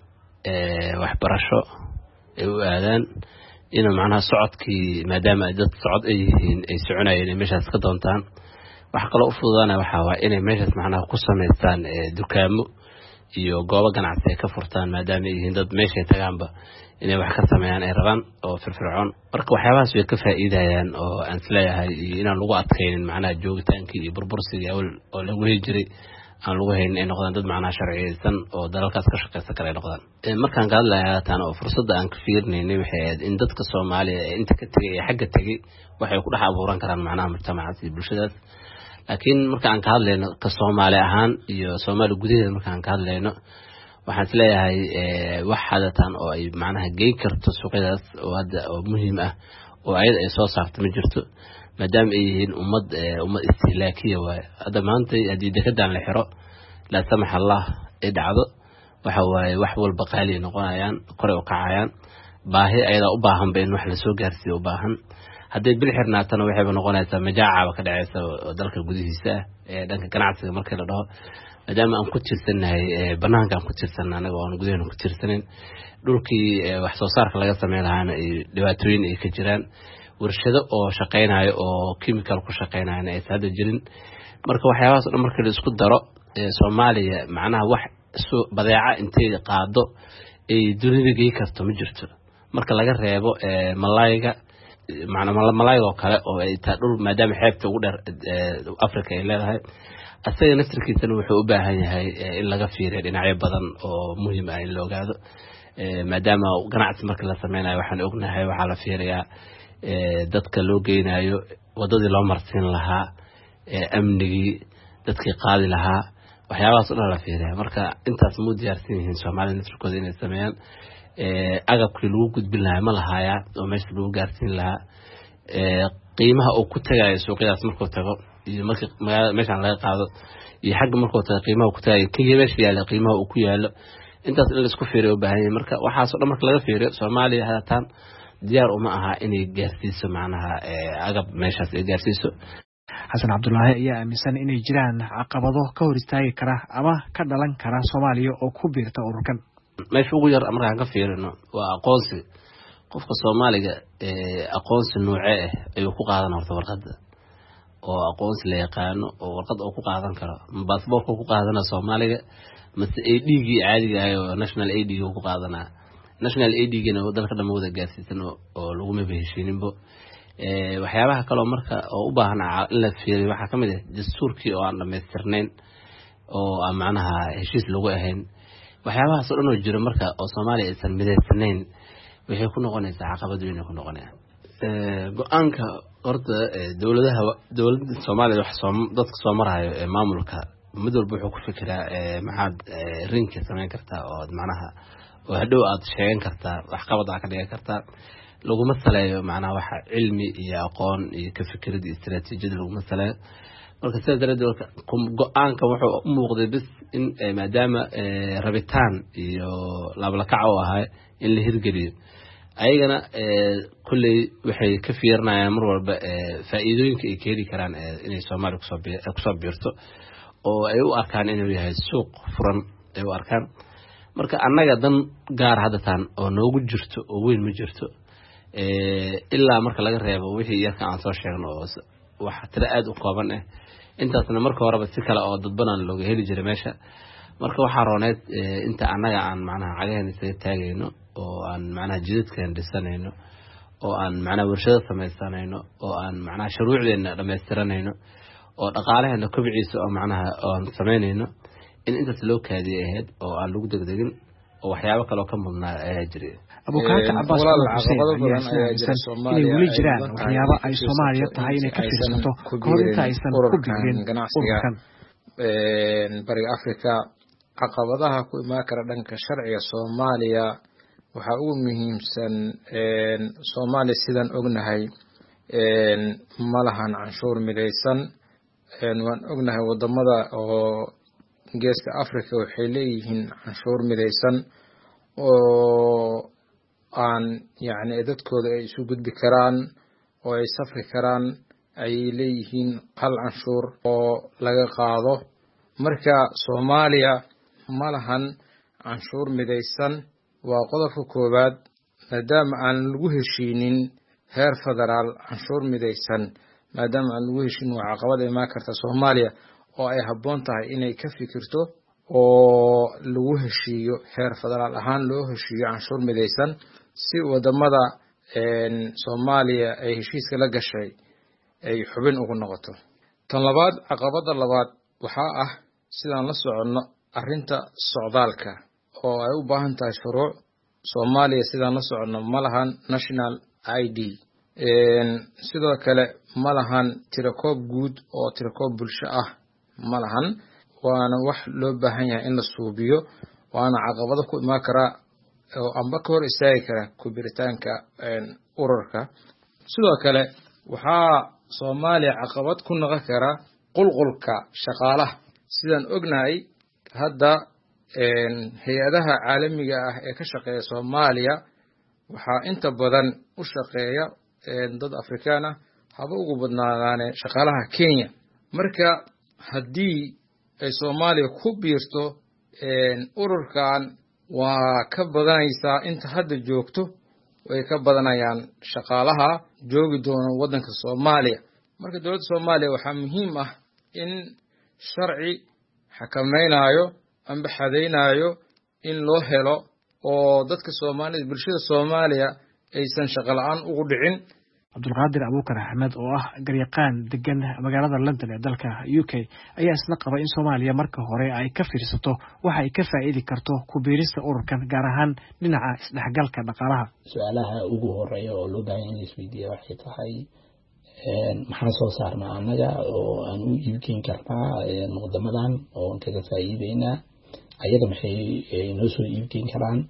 waxbarasho ay u aadaan inuu macnaha socodkii maadaama ay dad socod ay yihiin ay soconayeen meeshaas ka doontaan waxa kale u fududaana waxa waa inay meeshaas macnaha ku sameystaan dukaamo iyo goobo ganacsi ka furtaan maadaama ay yihiin dad meesha tagaanba inay wax ka sameeyaan ay rabaan oo firfircoon marka waxyaabahaas way ka faa'iidayaan oo aan isleeyahay inaan lagu adkaynin macnaha joogitaankii iyo burbursiga oo lagu heejiray aan lagu haynin ay noqdaan dad macnaha sharciyeysan oo dalalkaas ka shaqeysan kara ay noqdaan markaan ka hadlayaa tan oo fursadda aan ka fiirnaynay waxay ahayd in dadka Soomaaliya ee inta ka tagay ee xagga tagay waxay ku dhex abuuran karaan macnaha mujtamacaadka iyo bulshadaas laakiin markaan ka hadlayno ka Soomaali ahaan iyo Soomaali gudaheeda markaan ka hadlayno waxaan isleeyahay wax hadatan oo ay macnaha geey karto suuqyadaas oo hadda oo muhiim ah oo ayada ay soo saarto ma jirto maadaama ay yihiin ummad ummad istihlaakiya waaye hadda maanta haddii dekedaan la xiro laa samax allah ay dhacdo waxa waaye wax walba qaali noqonayaan kore u kacayaan baahi ayadaa u baahan ba in wax lasoo gaarsiiyo u baahan hadday bil xirnaatana waxayba noqonaysaa majaacaba ka dhacaysa oo dalka gudihiisa ee dhanka ganacsiga markii la dhaho maadaama aan ku tirsanahay banaanka aan ku tirsana anaga oo aan gudaheena ku tirsanayn dhulkii wax soo saarka laga sameyn lahaana ay dhibaatooyin ay ka jiraan warshado oo shaqeynayo oo chemical ku shaqeynayna ay hadda jirin marka waxyaabahaas dhan markii la isku daro Soomaaliya macnaha wax badeeca intay qaado ay dunida geey karto ma jirto marka laga reebo malayga macnaha malayga oo kale oo ay taa dhul maadaama xeebta ugu dheer Afrika ay leedahay asaga naftirkiisana wuxuu u baahan yahay in laga fiiriyo dhinacyo badan oo muhiim ah in la ogaado maadaama ganacsi marka la sameynayo waxaan ognahay waxa la fiiriyaa dadka loo geynayo wadadii loo marsiin lahaa amnigii dadkii qaadi lahaa waxyaabahaas oo la fiiriyaa marka intaas muu diyaarsan yihiin Soomaalida naftirkooda inay sameeyaan agabkii lagu gudbin lahaa ma lahaaya oo meesha lagu gaarsiin lahaa qiimaha uu ku tagayo suuqyadaas markuu tago iyo marka meeshan laga qaado iyo xagga markuu tago qiimaha ku tagayo kii meesha yaala qiimaha uu ku yaalo intaas in la isku fiiriyo u baahan yahay marka waxaas oo dhan marka laga fiiriyo Soomaaliya haatan diyaar uma aha inay gaarsiiso macnaha agab meeshaas ay gaarsiiso xasan cabdulaahi ayaa aaminsan inay jiraan caqabado ka hor istaagi kara ama ka dhalan kara Soomaaliya oo ku biirta ururkan. meesha ugu yar markaan ka fiirino waa aqoonsi qofka Soomaaliga ee aqoonsi noocee ah ayuu ku qaadan horta warqadda oo aqoonsi la yaqaan oo warqad uu ku qaadan karo passport-ka ku qaadana Soomaaliga mase I D-gi caadiga ah oo national I D-ga ku qaadana national I D-gina oo dalka dhammaantood gaarsiisan oo lagu ma beeshininbo ee waxyaabaha kale marka oo u baahan in la fiiriyo waxa kamid ah dastuurkii oo aan dhameystirnayn oo aan macnaha heshiis lagu ahayn waxyaabaha soo dhan oo jira marka oo Soomaaliya aysan mideysnayn waxay ku noqonaysaa caqabad weyn ku noqonaya ee go'aanka horta dawladaha dawladda Soomaaliya wax soo dadka soo marayo ee maamulka mid walba wuxuu ku fikiraa ee maxaad rinka sameyn kartaa oo macnaha oo hadhow aad sheegan kartaa wax qabad ka dhigan kartaa lagu masaleeyo macnaha waxa cilmi iyo aqoon iyo ka fikirada istiraatiijiyada lagu masaleeyo marka sidaas daraadeed go'aanka wuxuu u muuqday bis in maadaama rabitaan iyo lablakac oo ahay in la hirgeliyo ayagana kulli waxay ka fiirnayaan mar walba faa'iidooyinka ay keeni karaan inay Soomaaliya ku soo biirto oo ay u arkaan inuu yahay suuq furan ay u arkaan marka annaga dan gaar hadda tan oo noogu jirto oo weyn ma jirto ee ilaa marka laga reebo wixii yarka aan soo sheegno oo wax tira aad u kooban ah intaasna marka horeba si kale oo dad badan looga heli jiray meesha marka waxa rooneed inta annaga aan macnaha cagaheena isaga taagayno oo aan macnaha jidadkan dhisanayno oo aan macnaha warshado samaysanayno oo aan macnaha shuruucdeena dhameystiranayno oo dhaqaalaheena kobciisa oo macnaha aan sameynayno in intaas loo kaadiyay ahayd oo aan lagu degdegin oo waxyaabo kale oo ka mudnaa ayaa jiray abukaanka Abbas inay weli jiraan waxyaabo ay Soomaaliya tahay inay ka fiirsato kahor inta aysan ku biirin ururkan bariga Afrika caqabadaha ku imaan kara dhanka sharciga Soomaaliya waxa ugu muhiimsan Soomaaliya sidan ognahay malahan canshuur midaysan waan ognahay wadamada oo geeska Afrika waxay leeyihiin canshuur midaysan oo aan yaani dadkooda ay isu gudbi karaan oo ay safri karaan ay leeyihiin hal canshuur oo laga qaado marka Soomaaliya malahan canshuur midaysan waa qodobka koobaad maadaama aan lagu heshiinin heer federaal canshuur midaysan maadaama aan lagu heshiin waa caqabad ay ma karta Soomaaliya oo ay habboon tahay inay ka fikirto oo lagu heshiiyo heer federaal ahaan loo heshiiyo canshuur midaysan si wadamada een Soomaaliya ay heshiiska la gashay ay xubin ugu noqoto tan labaad caqabada labaad waxa ah sidaan la socono arinta socdaalka oo ay u baahan tahay shuruuc Soomaaliya sidaan la socono malahan national I D een sidoo kale malahan tirakoob guud oo tirakoob bulsho ah malahan waana wax loo baahan yahay in la suubiyo waana caqabado ku imaan kara oo amba ka hor istaagi kara ku biritaanka een ururka sidoo kale waxa Soomaaliya caqabad ku noqon kara qulqulka shaqaalaha sidaan ognahay hadda een hay'adaha caalamiga ah ee ka shaqeeya Soomaaliya waxa inta badan u shaqeeya dad Afrikaan ah haba ugu badnaadaan shaqaalaha Kenya marka haddii ay Soomaaliya ku biirto een ururkan waa ka badanaysa inta hadda joogto way ka badanayaan shaqaalaha joogi doona wadanka Soomaaliya marka dawladda Soomaaliya waxa muhiim ah in sharci xakameynaayo amba xadeynayo in loo helo oo dadka Soomaaliyeed bulshada Soomaaliya aysan shaqo la'aan ugu dhicin Abdulqaadir Abuukar Axmed oo ah garyaqaan degan magaalada London ee dalka U K ayaa isna qaba in Soomaaliya marka hore ay ka fiirsato waxa ay ka faa'iidi karto ku biirista ururkan gaar ahaan dhinaca isdhexgalka dhaqaalaha su'aalaha ugu horeeya oo loo baahan yahay isweydiiyo waxay tahay een maxaa soo saarnaa anaga oo aan u iibin karnaa een wadamadan oo kaga faa'iideynaa ayaga maxay noo soo iibin karaan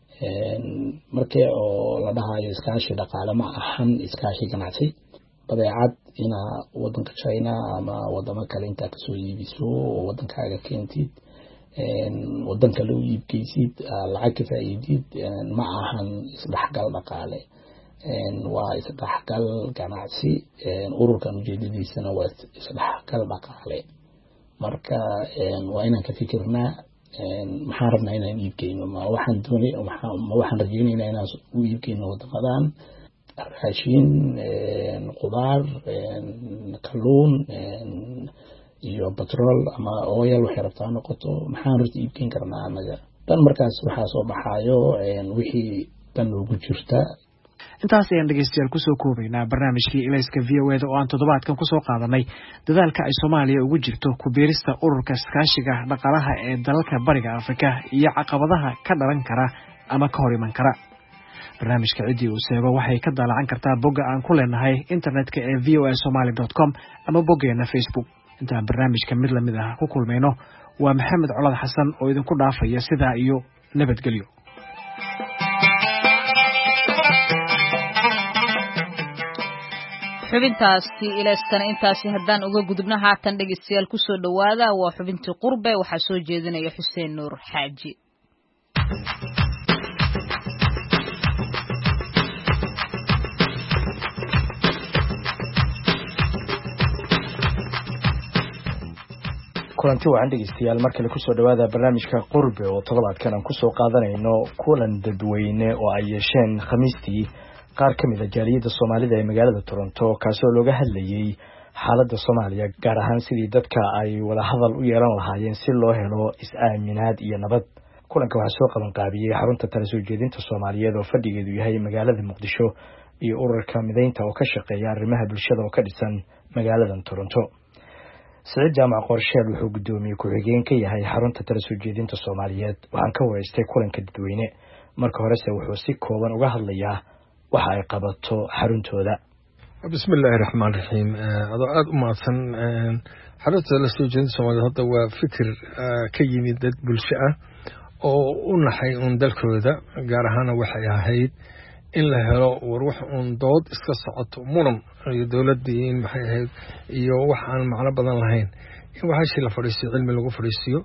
markii oo la dhahayo iskaashi dhaqaale ma ahan iskaashi ganacsi badeecad ina wadanka China ama wadamo kale inta ka soo iibiso wadankaaga keentid een wadanka loo iibkaysid lacag ka faa'iidid ma ahan isdhexgal dhaqaale waa isdhexgal ganacsi ururkan ujeedadiisana waa isdhexgal dhaqaale marka waa inaan ka fikirnaa maxaan rabnaa inaan iibkeyno ma waxaan doonay ma waxaan rajeynaynaa inaan u iibkeyno wadamadan raashin qudaar kalluun iyo batrool ama oil waxay rabtaa noqoto maxaan horta iibkeyn karnaa anaga dan markaas waxaa soo baxaayo wixii dan ugu jirta intaas ayaan dhegeystayaal kusoo koobaynaa barnaamijkii ilayska v o eda oo aan toddobaadkan kusoo qaadanay dadaalka ay soomaaliya ugu jirto ku biirista ururka iskaashiga dhaqaalaha ee dalalka bariga afrika iyo caqabadaha ka dhalan kara ama ka hor iman kara barnaamijka ciddii uu seego waxay ka daalacan kartaa bogga aan ku leenahay internetka ee v o a somaly dot com ama boggeena facebook intaan barnaamijka mid lamid ah ku kulmayno waa maxamed colad xasan oo idinku dhaafaya sidaa iyo nabadgelyo. xubintaasi ilayskana intaasi haddaan uga gudubno haatan dhegeystayaal kusoo dhowaada waa xubintii qurbe waxaa soo jeedinaya xuseen nuur xaaji. kulanti wacan dhegeystayaal mar kale kusoo dhowaada barnaamijka qurbe oo toddobaadkan aan kusoo qaadanayno kulan dadweyne oo ay yeesheen khamiistii qaar ka mid a jaaliyadda soomaalida ee magaalada toronto kaasoo looga hadlayey xaaladda soomaaliya gaar ahaan sidii dadka ay wada hadal u yeelan lahaayeen si loo helo is-aaminaad iyo nabad. kulanka waxaa soo qaban qaabiyey xarunta tala soo jeedinta soomaaliyeed oo fadhigeedu yahay magaalada muqdisho iyo ururka mideynta oo ka shaqeeya arrimaha bulshada oo ka dhisan magaaladan toronto. siciid jaamac qorsheel wuxuu guddoomiye ku-xigeen ka yahay xarunta tala soo jeedinta soomaaliyeed. waxaan ka wareystay kulanka dadweyne marka horese wuxuu si kooban uga hadlayaa waxa ay qabato xaruntooda. bismillaahi raxmaan raxiim. adoo aada u mahadsan. xarunta tala soo jeedinta soomaaliyeed hadda waa fikir ka yimid dad bulsho ah oo u naxay uun dalkooda gaar ahaana waxay ahayd in la helo war wax uun dood iska socoto muran iyo dowladdii in maxay ahayd iyo wax aan macno badan lahayn in waxaashii la fadhiisiyo cilmi lagu fadhiisiyo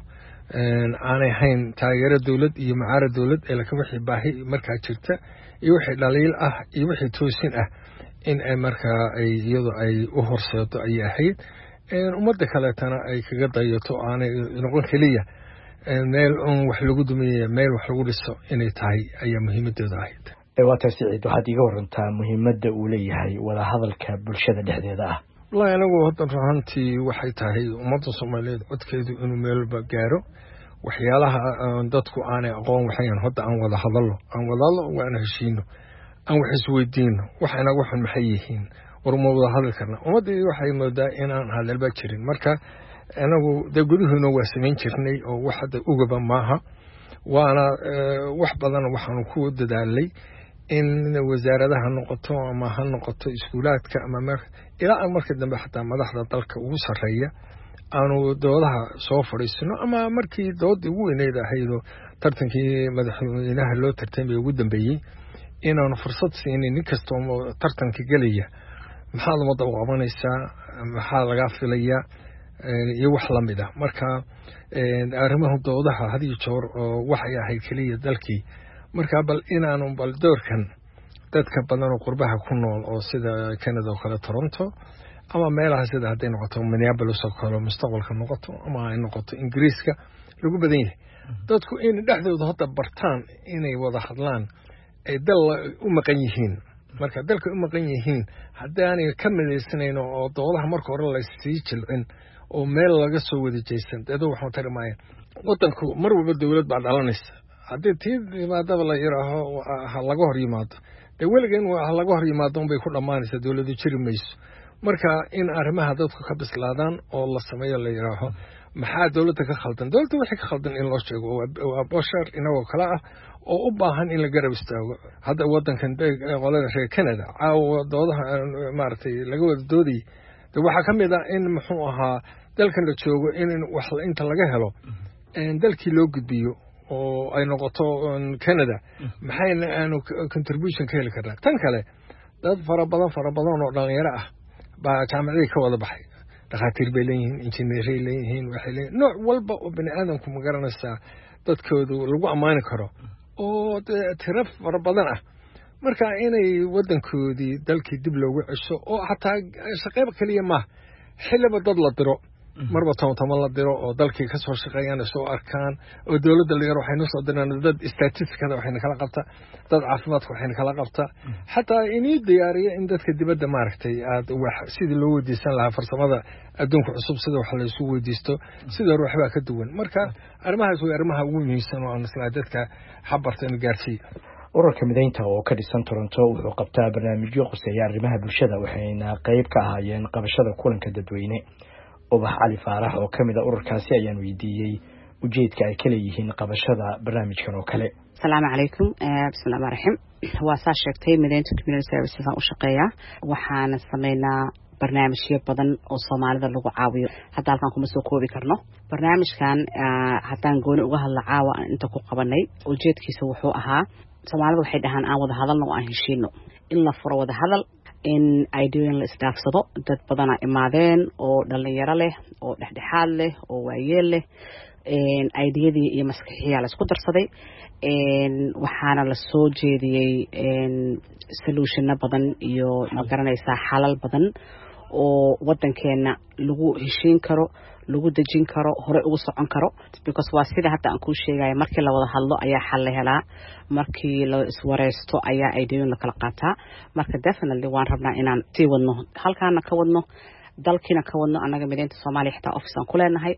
aanay ahayn taageero dowlad iyo macaara dowlad ee laka wixii baahi markaa jirta iyo wixii dhaliil ah iyo wixii toosin ah in ay markaa ay iyadu ay u horseedo ayay ahayd. ummadda kaleetana ay kaga dayato aanay noqon keliya meel un wax lagu dumiye meel wax lagu dhiso inay tahay ayaa muhiimadeedu ahayd. waa tahay siciid waxaad iga warantaa muhiimadda uu leeyahay wada hadalka bulshada dhexdeeda ah. wallahi anagu hadda ruhantii waxay tahay ummadda soomaaliyeed codkeedu inuu meelba gaaro waxyaalaha dadku aanay aqoon waxayan hadda aan wada hadallo aan wadaalo waan heshiino aan wax isweydiino waxayna waxan maxay yihiin war ma wada hadal karna ummaddii waxay moodaa inaan hadalba jirin marka anagu dee gudahoona waa samayn jirnay oo wax hadda ugaba maaha waana wax badan waxaanu ku dadaalay in wasaaradaha noqoto ama ha noqoto iskuulaadka ama ilaa aan marka dambe xataa madaxda dalka ugu sarreeya aanu doodaha soo fadhiisino ama markii doodii ugu weyneyd ahaydoo tartankii madaxweynaha loo tartamay ugu dambeeyey inaanu fursad siinin nin kastoo tartanka gelaya maxaad ummadda u qabanaysaa maxaa lagaa filayaa iyo wax lamid ah. marka arrimaha doodaha had iyo joor oo waxay ahayd keliya dalkii marka bal inaanu bal doorkan dadka badan oo qurbaha ku nool oo sida Canada oo kale Toronto ama meelaha sida hadday noqoto Minneapolis oo kale mustaqbalka noqoto ama ay noqoto Ingiriiska lagu badan yahay dadku in dhexdooda hadda bartaan inay wada hadlaan ay dal u maqan yihiin marka dalka u maqan yihiin haddaanay ka midaysanayn oo doodaha marka hore la sii jilcin oo meel laga soo wada jeesan dad waxaan tarimaaya wadanku mar walba dawlad baa dhalanaysa haddii tii yimaadaba la yiraaho ha laga hor yimaado dee weligan ha laga hor yimaado unbay ku dhammaanaysa dawladu jiri mayso marka in arrimaha dadku ka bislaadaan oo la sameeyo la yiraaho maxaa dawladda ka khaldan dawladda wixii ka khaldan in loo sheego waa bashar inagoo kale ah oo u baahan in la garab istaago hadda wadankan qolada reer Canada caawa doodaha maartay laga wada doodayay de waxa kamid ah in muxuu ahaa dalkan la joogo in wax inta laga helo in dalkii loo gudbiyo oo ay noqoto Canada maxayna aanu contribution ka heli karnaa tan kale dad fara badan fara badan oo dhalinyaro ah baa jaamacadii ka wada baxay dhakhaatiir bay leeyihiin injineeray leeyihiin waxay leeyihiin nooc walba oo bini aadamku ma garanaysaa dadkoodu lagu ammaani karo oo tiro fara badan ah marka inay waddankoodii dalkii dib loogu cesho oo xataa shaqeyb keliya maaha xilliba dad la diro marba toban toban la diro oo dalkii ka soo shaqeeyaan soo arkaan oo dawladda la yar waxaynu soo dirnaa dad statisticada waxayna kala qabtaa dad caafimaadka waxayna kala qabtaa xataa inii diyaariyo in dadka dibadda maaragtay aad wax sidii loo weydiisan lahaa farsamada adduunka cusub sida wax la isu weydiisto sida hore waxbaa ka duwan marka arrimahaas way arrimaha ugu muhiimsan oo aan islaa dadka xabarta in gaarsiiyo ururka mideynta oo ka dhisan Toronto wuxuu qabtaa barnaamijyo quseeya arrimaha bulshada waxayna qayb ka ahaayeen qabashada kulanka dadweyne Ubax Ali Faarax oo kamid ah ururkaasi ayaan weydiiyay ujeedka ay kala yihiin qabashada barnaamijkan oo kale. Assalaamu calaykum bismillaahir rahmaanir rahiim waa saa sheegtay mideynta community services aan u shaqeeyaa waxaan sameynaa barnaamijyo badan oo Soomaalida lagu caawiyo hadda halkan kuma soo koobi karno barnaamijkan haddaan gooni uga hadla caawa inta ku qabanay ujeedkiisa wuxuu ahaa Soomaalida waxay dhahaan aan wada hadalno oo aan heshiino in la furo wada hadal in ay doon la isdaafsado dad badan ay imaadeen oo dhalinyaro leh oo dhexdhexaad leh oo waayeel leh een aydiyadii iyo maskaxiya la isku darsaday een waxaana la soo jeediyay een solution badan iyo ma garanaysa xalal badan oo wadankeena lagu heshiin karo lagu dajin karo hore ugu socon karo because waa sida hadda aan ku sheegay markii la wada hadlo ayaa xal la helaa markii la iswareysto ayaa ay deeyon la kala qaataa marka definitely waan rabnaa inaan sii wadno halkaana ka wadno dalkiina ka wadno anaga mideynta Soomaaliya xitaa office aan ku leenahay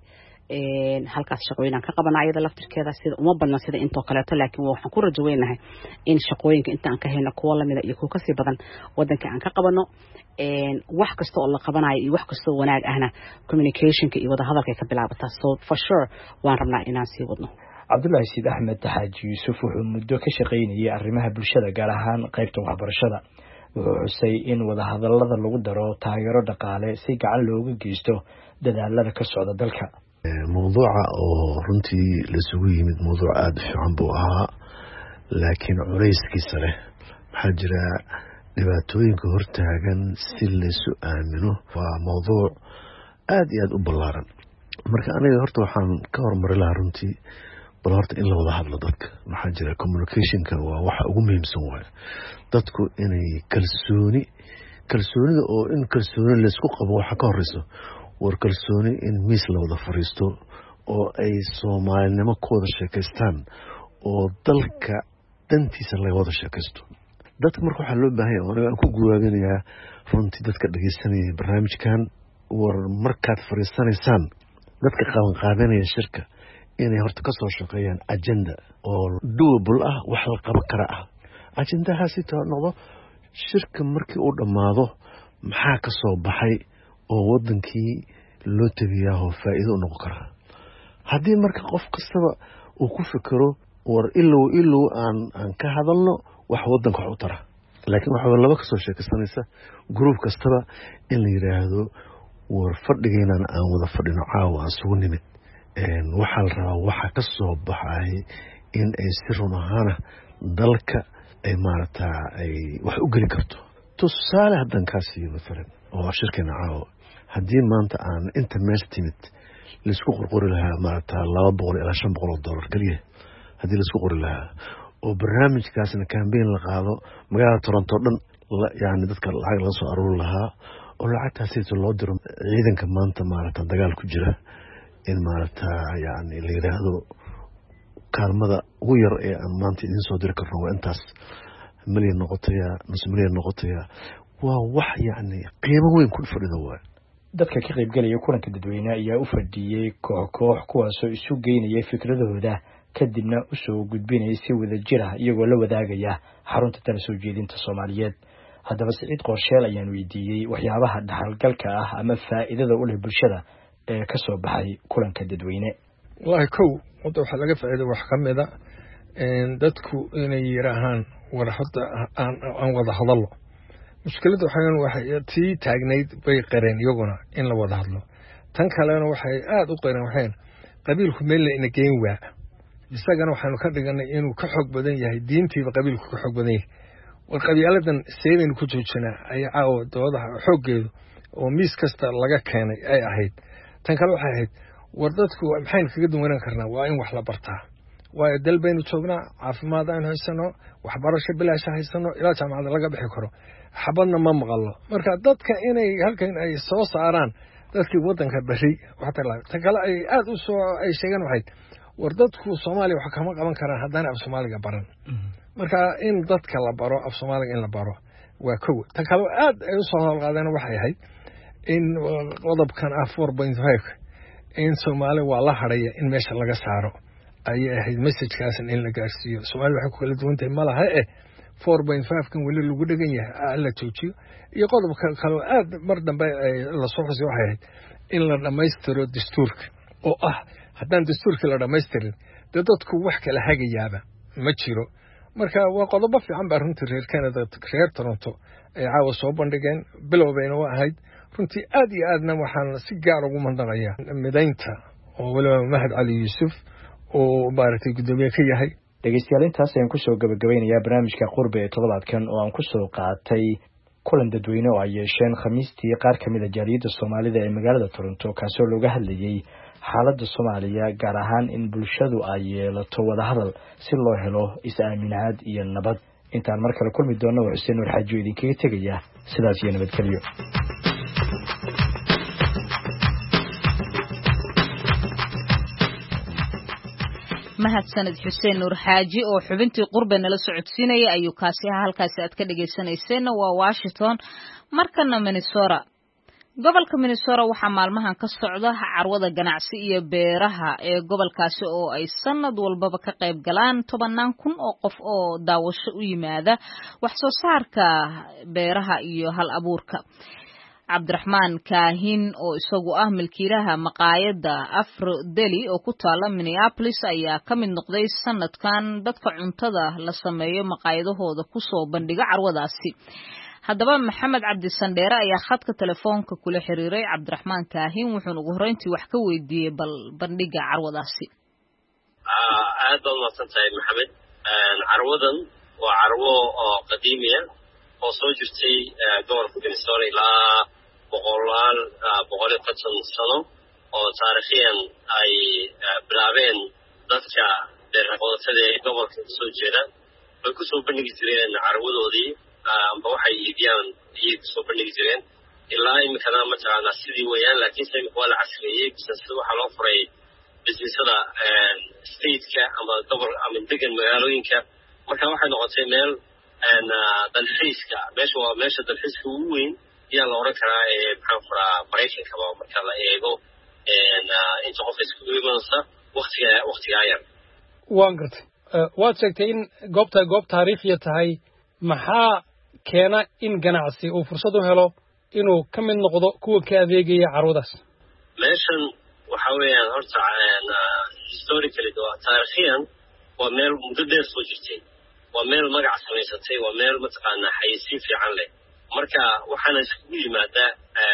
een halkaas shaqooyin ka qabanaa iyada laftirkeeda sida uma badna sida intoo kale to laakiin waxaan ku rajaynahay in shaqooyinka inta aan ka hayno kuwa lamid ah iyo kuwa kasii badan wadanka aan ka qabano een wax kasta oo la qabanayo iyo wax kasta oo wanaag ahna communicationka iyo wada hadalka ka bilaabata so for sure waan rabnaa inaan sii wadno Cabdullaahi Siid Axmed Taxaaji Yuusuf wuxuu muddo ka shaqeynayay arrimaha bulshada gaar ahaan qaybta waxbarashada wuxuu xusay in wada hadallada lagu daro taageero dhaqaale si gacan looga geysto dadaalada ka socda dalka موضوع runtii la isugu yimid موضوع aad u fiican buu ahaa laakiin culayskiisa leh maxaa jira dhibaatooyinka hortaagan si la isu aamino waa موضوع aad iyo aad u ballaaran marka aniga horta waxaan ka hormari lahaa runtii bal horta in la wada hadlo dadka maxaa jira communicationka waa waxa ugu muhiimsan waay dadku inay kalsooni kalsoonida oo in kalsooni la isku qabo waxa ka horeyso war kalsooni in miis la wada fariisto oo ay Soomaalinimo ku wada sheekaystaan oo dalka dantiisa la wada sheekaysto dadka marka waxa loo baahan yahay oo aan ku guwaabinayaa runtii dadka dhageysanaya barnaamijkan war markaad fariisanaysaan dadka qaban qaadanaya shirka inay horta ka soo shaqeeyaan agenda oo doable ah wax la qaban kara ah agendahaasi taa noqdo shirka markii uu dhamaado maxaa ka soo baxay oo wadankii loo tabiyaa oo faa'iido noqon kara haddii marka qof kastaba uu ku fikiro war illow illow aan aan ka hadalno wax wadanka wax u tara laakiin waxa laba ka soo sheekaysanaysa group kastaba in la yiraahdo war fadhigeena aan wada fadhino caawa aan sugu nimid een waxa la rabaa waxa ka soo baxay in ay si run ahaan dalka ay maarata ay wax u gali karto tusaale hadan ka siiyo mesela oo shirkana caawa haddii maanta aan inta meel timid la isku qorqori lahaa maarata laba boqol ilaa shan boqol oo dollar kaliya haddii la isku qori lahaa oo barnaamijkaasna campaign la qaado magaalada Toronto dhan yaani dadka lacag la soo aruur lahaa oo lacagtaasi loo diro ciidanka maanta maarata dagaal ku jira in maarata yaani la yiraahdo kaalmada ugu yar ee aan maanta idin soo diri karno waa intaas milyan noqotaya nus milyan noqotaya waa wax yaani qiimo weyn ku fadhido waa dadka ka qayb galaya kulanka dadweynaha ayaa u fadhiyay koox koox kuwaas oo isu geynaya fikradahooda kadibna u soo gudbinay si wada jir ah iyagoo la wadaagaya xarunta tala soo jeedinta Soomaaliyeed haddaba Saciid Qorsheel ayaan weydiiyay waxyaabaha dhaxalgalka ah ama faa'iidada u leh bulshada ee ka soo baxay kulanka dadweyne wallahi kow wada waxa laga faa'iido wax kamida in dadku inay yiraahaan war hadda aan aan wada hadallo mushkiladu waxaan waxay tii taagnayd bay qareen iyaguna in la wada hadlo tan kalena waxay aad u qareen waxaan qabiilku meel la ina geyn waa isagana waxaanu ka dhiganay inuu ka xog badan yahay diintiiba qabiilku ka xog badan yahay war qabiiladan seedin ku joojina ay caaw doodaha xoggeedu oo miis kasta laga keenay ay ahayd tan kale waxay ahayd war dadku maxay kaga duwanaan karnaa waa in wax la bartaa waayo dal baynu joognaa caafimaad aynu haysano waxbarasho bilaasha haysano ilaa jaamacada laga bixi karo xabadna ma maqallo marka dadka inay halkan ay soo saaraan dadkii waddanka dhashay ta kale ay aad u soo ay sheegaan waxay war dadku soomaaliya wax kama qaban karaan haddana af soomaaliga baran marka in dadka la baro af soomaaliga in la baro waa kow ta kale aad ay u soo howlqaadeen waxay ahayd in qodobkan ah four point five in soomaali waa la hadhaya in meesha laga saaro ayay ahayd messagekaasan in la gaarsiiyo soomaali waxay ku kala duwan tahay ma laha eh four point five kan weli lagu dhegan yahay la joojiyo iyo qodobka kale aad mar dambe la soo xusay waxay ahayd in la dhammaystiro dastuurka oo ah haddaan dastuurka la dhammaystirin dee dadku wax kala hagayaaba ma jiro marka waa qodobo fiican baa runtii reer Canada reer Toronto ay caawa soo bandhigeen bilowbayna waa ahayd runtii aad iyo aadna waxaan si gaar ugu mandaqayaa midaynta oo waliba Mahad Cali Yuusuf oo baartay gudoomiye ka yahay dhegeystayaal intaas ayaan kusoo gabagabeynayaa barnaamijka qurbe ee toddobaadkan oo aan kusoo qaatay kulan dadweyne oo ay yeesheen khamiistii qaar ka mid a jaaliyadda soomaalida ee magaalada Toronto kaasoo looga hadlayay xaaladda Soomaaliya gaar ahaan in bulshadu ay yeelato wadahadal si loo helo is-aaminaad iyo nabad intaan mar kale kulmi doono waa Xuseen Nuur Xaaji idinkaga tegaya sidaas iyo nabadgelyo mahadsanid Xuseen Nuur Xaaji oo xubintii qurbe nala socodsiinaya ayuu kaasi halkaas aad ka dhageysanayseen waa Washington markana Minnesota gobolka Minnesota waxaa maalmahan ka socda carwada ganacsi iyo beeraha ee gobolkaasi oo ay sanad walbaba ka qayb galaan tobanaan kun oo qof oo daawasho u yimaada wax soo saarka beeraha iyo hal abuurka Cabdiraxmaan Kaahin oo isagu ah milkiilaha maqaayadda Afro Deli oo ku taala Minneapolis ayaa ka mid noqday sanadkan dadka cuntada la sameeyo maqaayadahooda ku soo bandhiga carwadaasi haddaba Maxamed Cabdi Sandheere ayaa khadka telefoonka kula xiriiray Cabdiraxmaan Kaahin wuxuuna ugu horreyntii wax ka weydiiyey bal bandhiga carwadaasi aad baan mahadsantahay Maxamed carwadan waa carwo oo qadiimi ah oo soo jirtay gobolka Minnesota ilaa boqolaal boqol iyo konton sano oo taariikhiyan ay bilaabeen dadka beerqodotada ee gobolka soo jeeda way ku soo bandhigi jireen carwadoodii amba waxay iibiyaan iyo ku soo bandhigi jireen ilaa imikana mataqaanaa sidii weeyaan laakiinse imika waa la casriyeeyey businessada waxaa loo furay businessada stateka ama gobol ama degan magaalooyinka marka waxay noqotay meel dalxiiska meesha waa meesha dalxiiska ugu weyn ayaa la oran karaa ee maxaan furaa maraykankaba marka la eego inta qofka iskugu imanaysa waktiga waktigaa yar waan gartay waad sheegtay in goobta goob taariikhiya tahay maxaa keena in ganacsi uu fursad u helo inuu ka mid noqdo kuwa ka adeegaya carwadaas meeshan waxa weeyaan horta historically taariikhiyan waa meel muddo dheer soo jirtay waa meel magac samaysatay waa meel mataqaanaa xayeysiin fiican leh marka waxaana iskugu yimaadaa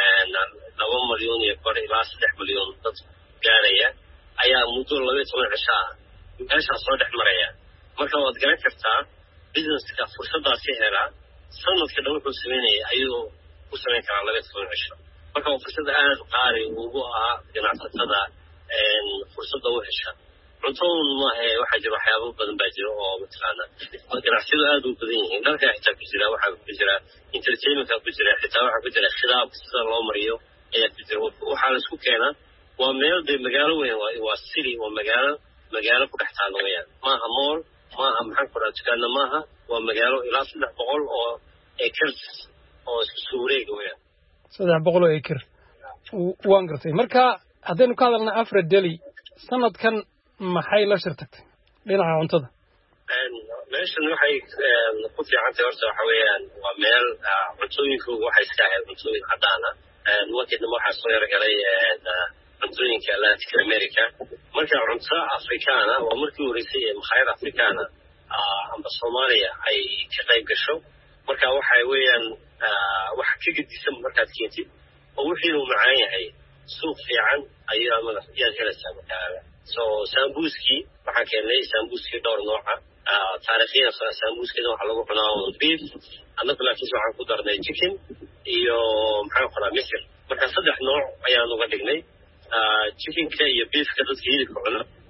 laba malyan iyo bar ilaa saddex malyan dad gaaraya ayaa muddo laba iyo toban cisho ah meeshaa soo dhex maraya marka waad garan kartaa businesska fursadaasi helaa sanadka dhan wuxuu samaynaya ayuu ku samayn karaa laba iyo toban cisho marka waa fursad aad qaali ugu ahaa ganacsatada fursadda u hesha cuntoon maahe waxaa jira waxyaabo badan baa jira oo mataqaana ganacsiyadu aad u badan yihiin dharkaa xitaa ku jira waxaa ku jira entertainmentka ku jira xitaa waxaa ku jira khidaab sida loo mariyo ayaa ku jira waxaa la isku keenaa waa meel dee magaalo weyn waa city waa magaalo magaalo ku dhex taalo weyaan maaha mool maaha maxaan ku dhaha dukaana maaha waa magaalo ilaa saddex boqol oo acres oo isku soo wareega weyaan saddex boqol oo acre waan gartay marka haddaynu ka hadalna Afro Deli sanadkan maxay la shirtagtay dhinaca cuntada meeshan waxay ku fiicantahay horta waxa weeyaan waa meel cuntooyinku waxay iska ahayd cuntooyin cadaan ah wakidna waxaa soo yargalay cuntooyinka Latin America marka cunto afrikaana waa markii horeysay ee makhaayad afrikaana amba Soomaaliya ay ka qayb gasho marka waxay weeyaan wax ka gedisan markaad keentid oo wixii uu macaan yahay suuq fiican ayaa madax yaad helaysaa markaa so sambuski waxaan keenay sambuski dhowr nooca taariikhiyan sambuskina waxaa lagu cunaa beef annagu laakiin waxaan ku darnay chicken iyo maxaan qoraa misir marka saddex nooc ayaan uga dhignay chickenka iyo beefka dadka hilibka cuna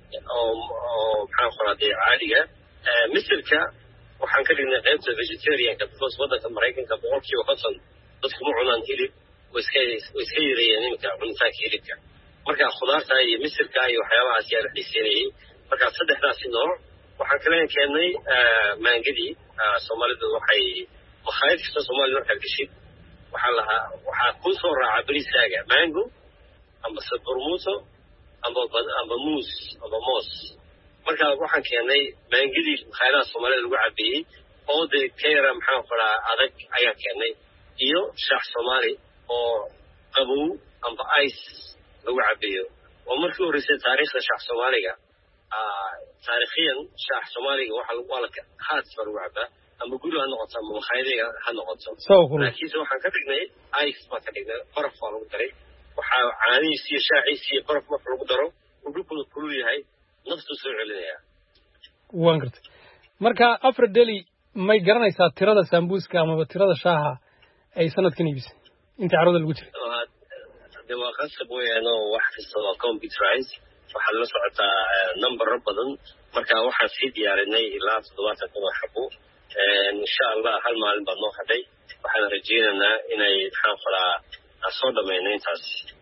oo oo maxaan qoraday caadiga misirka waxaan ka dhignay qaybta vegetarianka because waddanka maraykanka boqolkiiba konton dadku ma cunaan hilib way iska way iska yareeyeen iminka cunitaanka hilibka marka khudaarta iyo misirka iyo waxyaabahaas yaa la xiiseynayay marka saddexdaasi nooc waxaan kale keennay maangadii soomaalidu waxay makhaayad kasta soomaalida markaad geshid waxaa lahaa waxaa ku soo raaca berisaaga mango amba saburmuuto amba amba muus amba moos marka waxaan keennay maangadii makhaayadaha soomaalida lagu cabeeyey oo dee ka yara maxaan qoraa adag ayaan keennay iyo shaax soomaali oo qabow amba ice lagu cabeeyo oo markii horreysay taariikhda shaax soomaaliga taariikhiyan shaax soomaaliga waxaa waa la haats baa lagu cabaa ama guri ha noqoto ama makhaayadiga ha noqoto laakiinse waxaan ka dhignay ice baan ka dhignay baraf baa lagu daray waxaa caanihiisi iyo shaaxiisi iyo baraf marka lagu daro uu dhulkuna kulul yahay naftuu soo celinaya waan gartay marka afar deli may garanaysaa tirada sambuuska amaba tirada shaaha ay sanadkan iibisay inta carooda lagu jiray de waa qasab weeyaan oo wax kasta waa computerized waxaa la socotaa numbero badan marka waxaan sii diyaarinay ilaa toddobaatan kun oo xabo insha allah hal maalin baa noo hadhay waxaan rajaynaynaa inay maxaan qoraa soo dhamayno intaas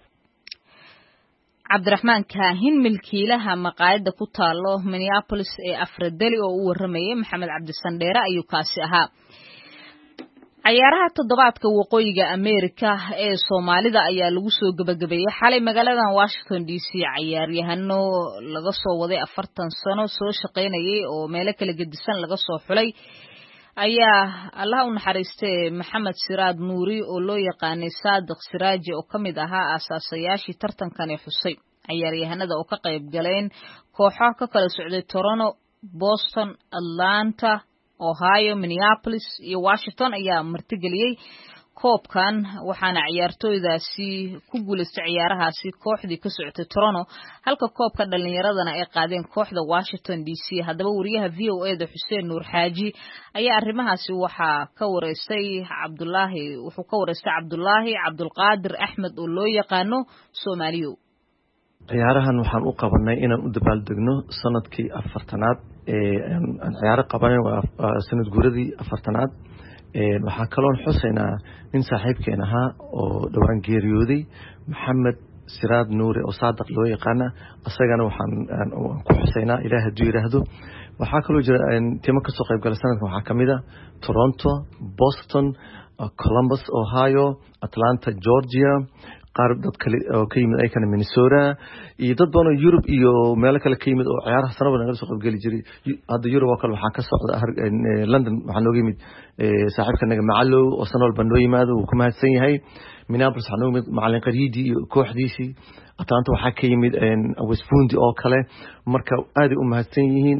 cabdiraxmaan kaahin milkiilaha maqaayadda ku taalo minneapolis ee afradeli oo u waramayay maxamed cabdisandheere ayuu kaasi ahaa ciyaaraha toddobaadka waqooyiga Ameerika ee Soomaalida ayaa lagu soo gabagabeeyay xalay magaalada Washington D C ciyaaryahano laga soo waday afartan sano soo shaqeynayay oo meelo kala gedisan laga soo xulay ayaa Allah u naxariistay Maxamed Siraad Nuuri oo loo yaqaanay Saadiq Siraaji oo kamid ahaa aasaasayashii tartankan ee xusay ciyaaryahanada oo ka qayb galeen kooxaha ka kala socday Toronto, Boston, Atlanta, Ohio, Minneapolis iyo Washington ayaa martigeliyay koobkan waxaana ciyaartooydaasi ku guuleystay ciyaarahaasi kooxdii ka socotay Toronto halka koobka dhalinyaradana ay qaadeen kooxda Washington D C haddaba wariyaha V O A da Xuseen Nuur Xaaji ayaa arrimahaasi waxa ka wareystay Cabdullaahi wuxuu ka wareystay Cabdullaahi Cabdulqaadir Axmed oo loo yaqaano Soomaaliyo ciyaarahan waxaan u qabanay inaan u dabaaldegno sanadkii afartanaad ee aan ciyaaro qabanay waa sanad guuradii afartanaad ee waxaa kaloon xusaynaa nin saaxiibkeen ahaa oo dhawaan geeriyooday Maxamed Siraad Nuuri oo Saadiq loo yaqaana asagana waxaan ku xusaynaa ilaahay hadduu yiraahdo waxaa kaloo jira timo ka soo qayb galay sanadkan waxaa kamid ah Toronto, Boston, Columbus, Ohio, Atlanta, Georgia, qaar dad kale oo ka yimid ay kana Minnesota iyo dad badan oo Europe iyo meelo kale ka yimid oo ciyaaraha sanadkan naga soo qayb gali jiray hadda Europe oo kale waxaa ka socda London waxaa nooga yimid saaxiibka naga Macallow oo sanad walba noo yimaado uu ku mahadsan yahay Minneapolis waxaa nooga yimid macallin Qariidi iyo kooxdiisii Atlanta waxaa ka yimid West Fundi oo kale marka aad u mahadsan yihiin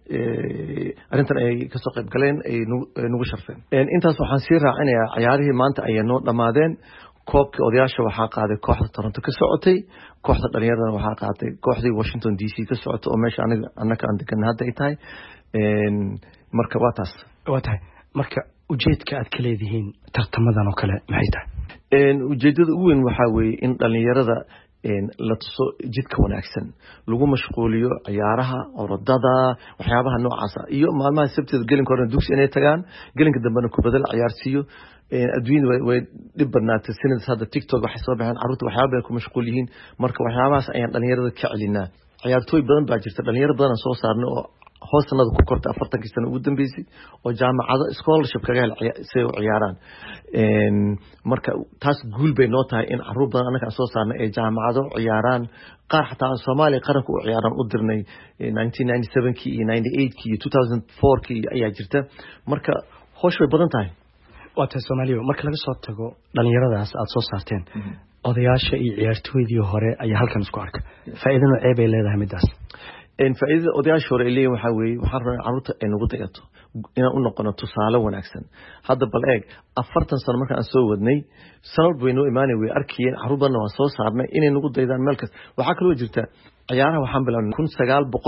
arintan ay ka soo qayb galeen ay nagu sharfeen intaas waxaan sii raacinayaa ciyaarihii maanta ay noo dhamaadeen koobkii odayaasha waxaa qaaday kooxda Toronto ka socotay kooxda dhalinyarada waxaa qaaday kooxdii Washington D C ka socotay oo meesha anaga anaka aan degan hadda ay tahay een marka waa taas waa tahay marka ujeedka aad ka leedihiin tartamadan oo kale maxay tahay een ujeedada ugu weyn waxa weeye in dhalinyarada een la tuso jidka wanaagsan lagu mashquuliyo ciyaaraha orodada waxyaabaha noocaas ah iyo maalmaha sabtida gelinka hore dugsi inay tagaan gelinka dambena kubadda la ciyaarsiyo adduunyada way dhib badnaatay sinad hadda TikTok waxa soo baxeen carruurta waxyaabo ay ku mashquul yihiin marka waxyaabahaas ayaan dhalinyarada ka celinaa ciyaartooy badan baa jirta dhalinyaro badan soo saarnay oo hoosanada ku kortay afartankii sano ugu dambeysay oo jaamacado scholarship kaga helay si ay u ciyaaraan een marka taas guul bay noo tahay in carruur badan anaga soo saarnay ee jaamacado ciyaaraan qaar xataa Soomaaliya qaranka u ciyaaraan u dirnay nineteen ninety-seven kii iyo ninety-eight kii iyo two thousand four kii ayaa jirta marka hoosh way badan tahay waa tahay Soomaaliya marka laga soo tago dhalinyaradaas aad soo saarteen odayaasha iyo ciyaartooydii hore ayaa halkan isku arka faa'iidada ceeb ay leedahay midaas in faa'iidada odayaasha hore ilaa waxa weeye waxaan rabaa carruurta ay nagu dayato inaan u noqono tusaale wanaagsan hadda bal eeg afartan sano markaan soo wadnay sanad weynoo imaanay way arkiyeen carruur badan waa soo saarnay inay nagu daydaan meel kasta waxaa kaloo jirta ciyaaraha waxaan bilaabnay kun sagaal boqol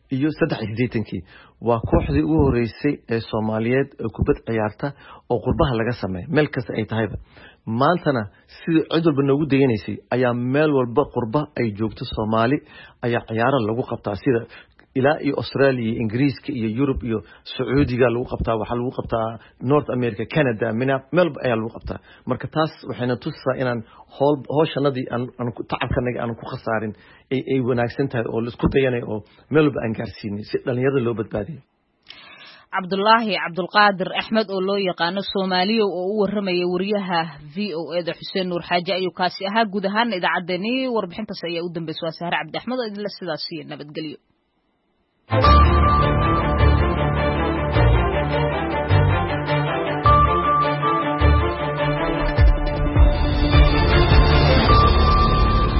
iyo saddex iyo siddeetankii waa kooxdii ugu horeysay ee Soomaaliyeed ee kubad ciyaarta oo qurbaha laga sameeyay meel kasta ay tahayba maantana sida cid walba noogu dayanaysay ayaa meel walba qurba ay joogto Soomaali ayaa ciyaaro lagu qabtaa sida ilaa iyo Australia Ingiriiska iyo Europe iyo Sacuudiga lagu qabtaa waxa lagu qabtaa North America Canada mina meel ayaa lagu qabtaa marka taas waxayna tusaa inaan hool hooshanadii aan tacabkanaga aan ku khasaarin ay ay wanaagsan tahay oo la isku dayanay oo meel walba aan gaarsiinay si dhalinyarada loo badbaadiyo Cabdullaahi Cabdulqaadir Axmed oo loo yaqaano Soomaaliya oo u waramaya wariyaha V O A da Xuseen Nuur Xaaji ayuu kaasi ahaa guud ahaan idaacadeeni warbixintaas ayaa u dambeysay Sahar Cabdi Axmed oo idin la sidaas nabadgelyo.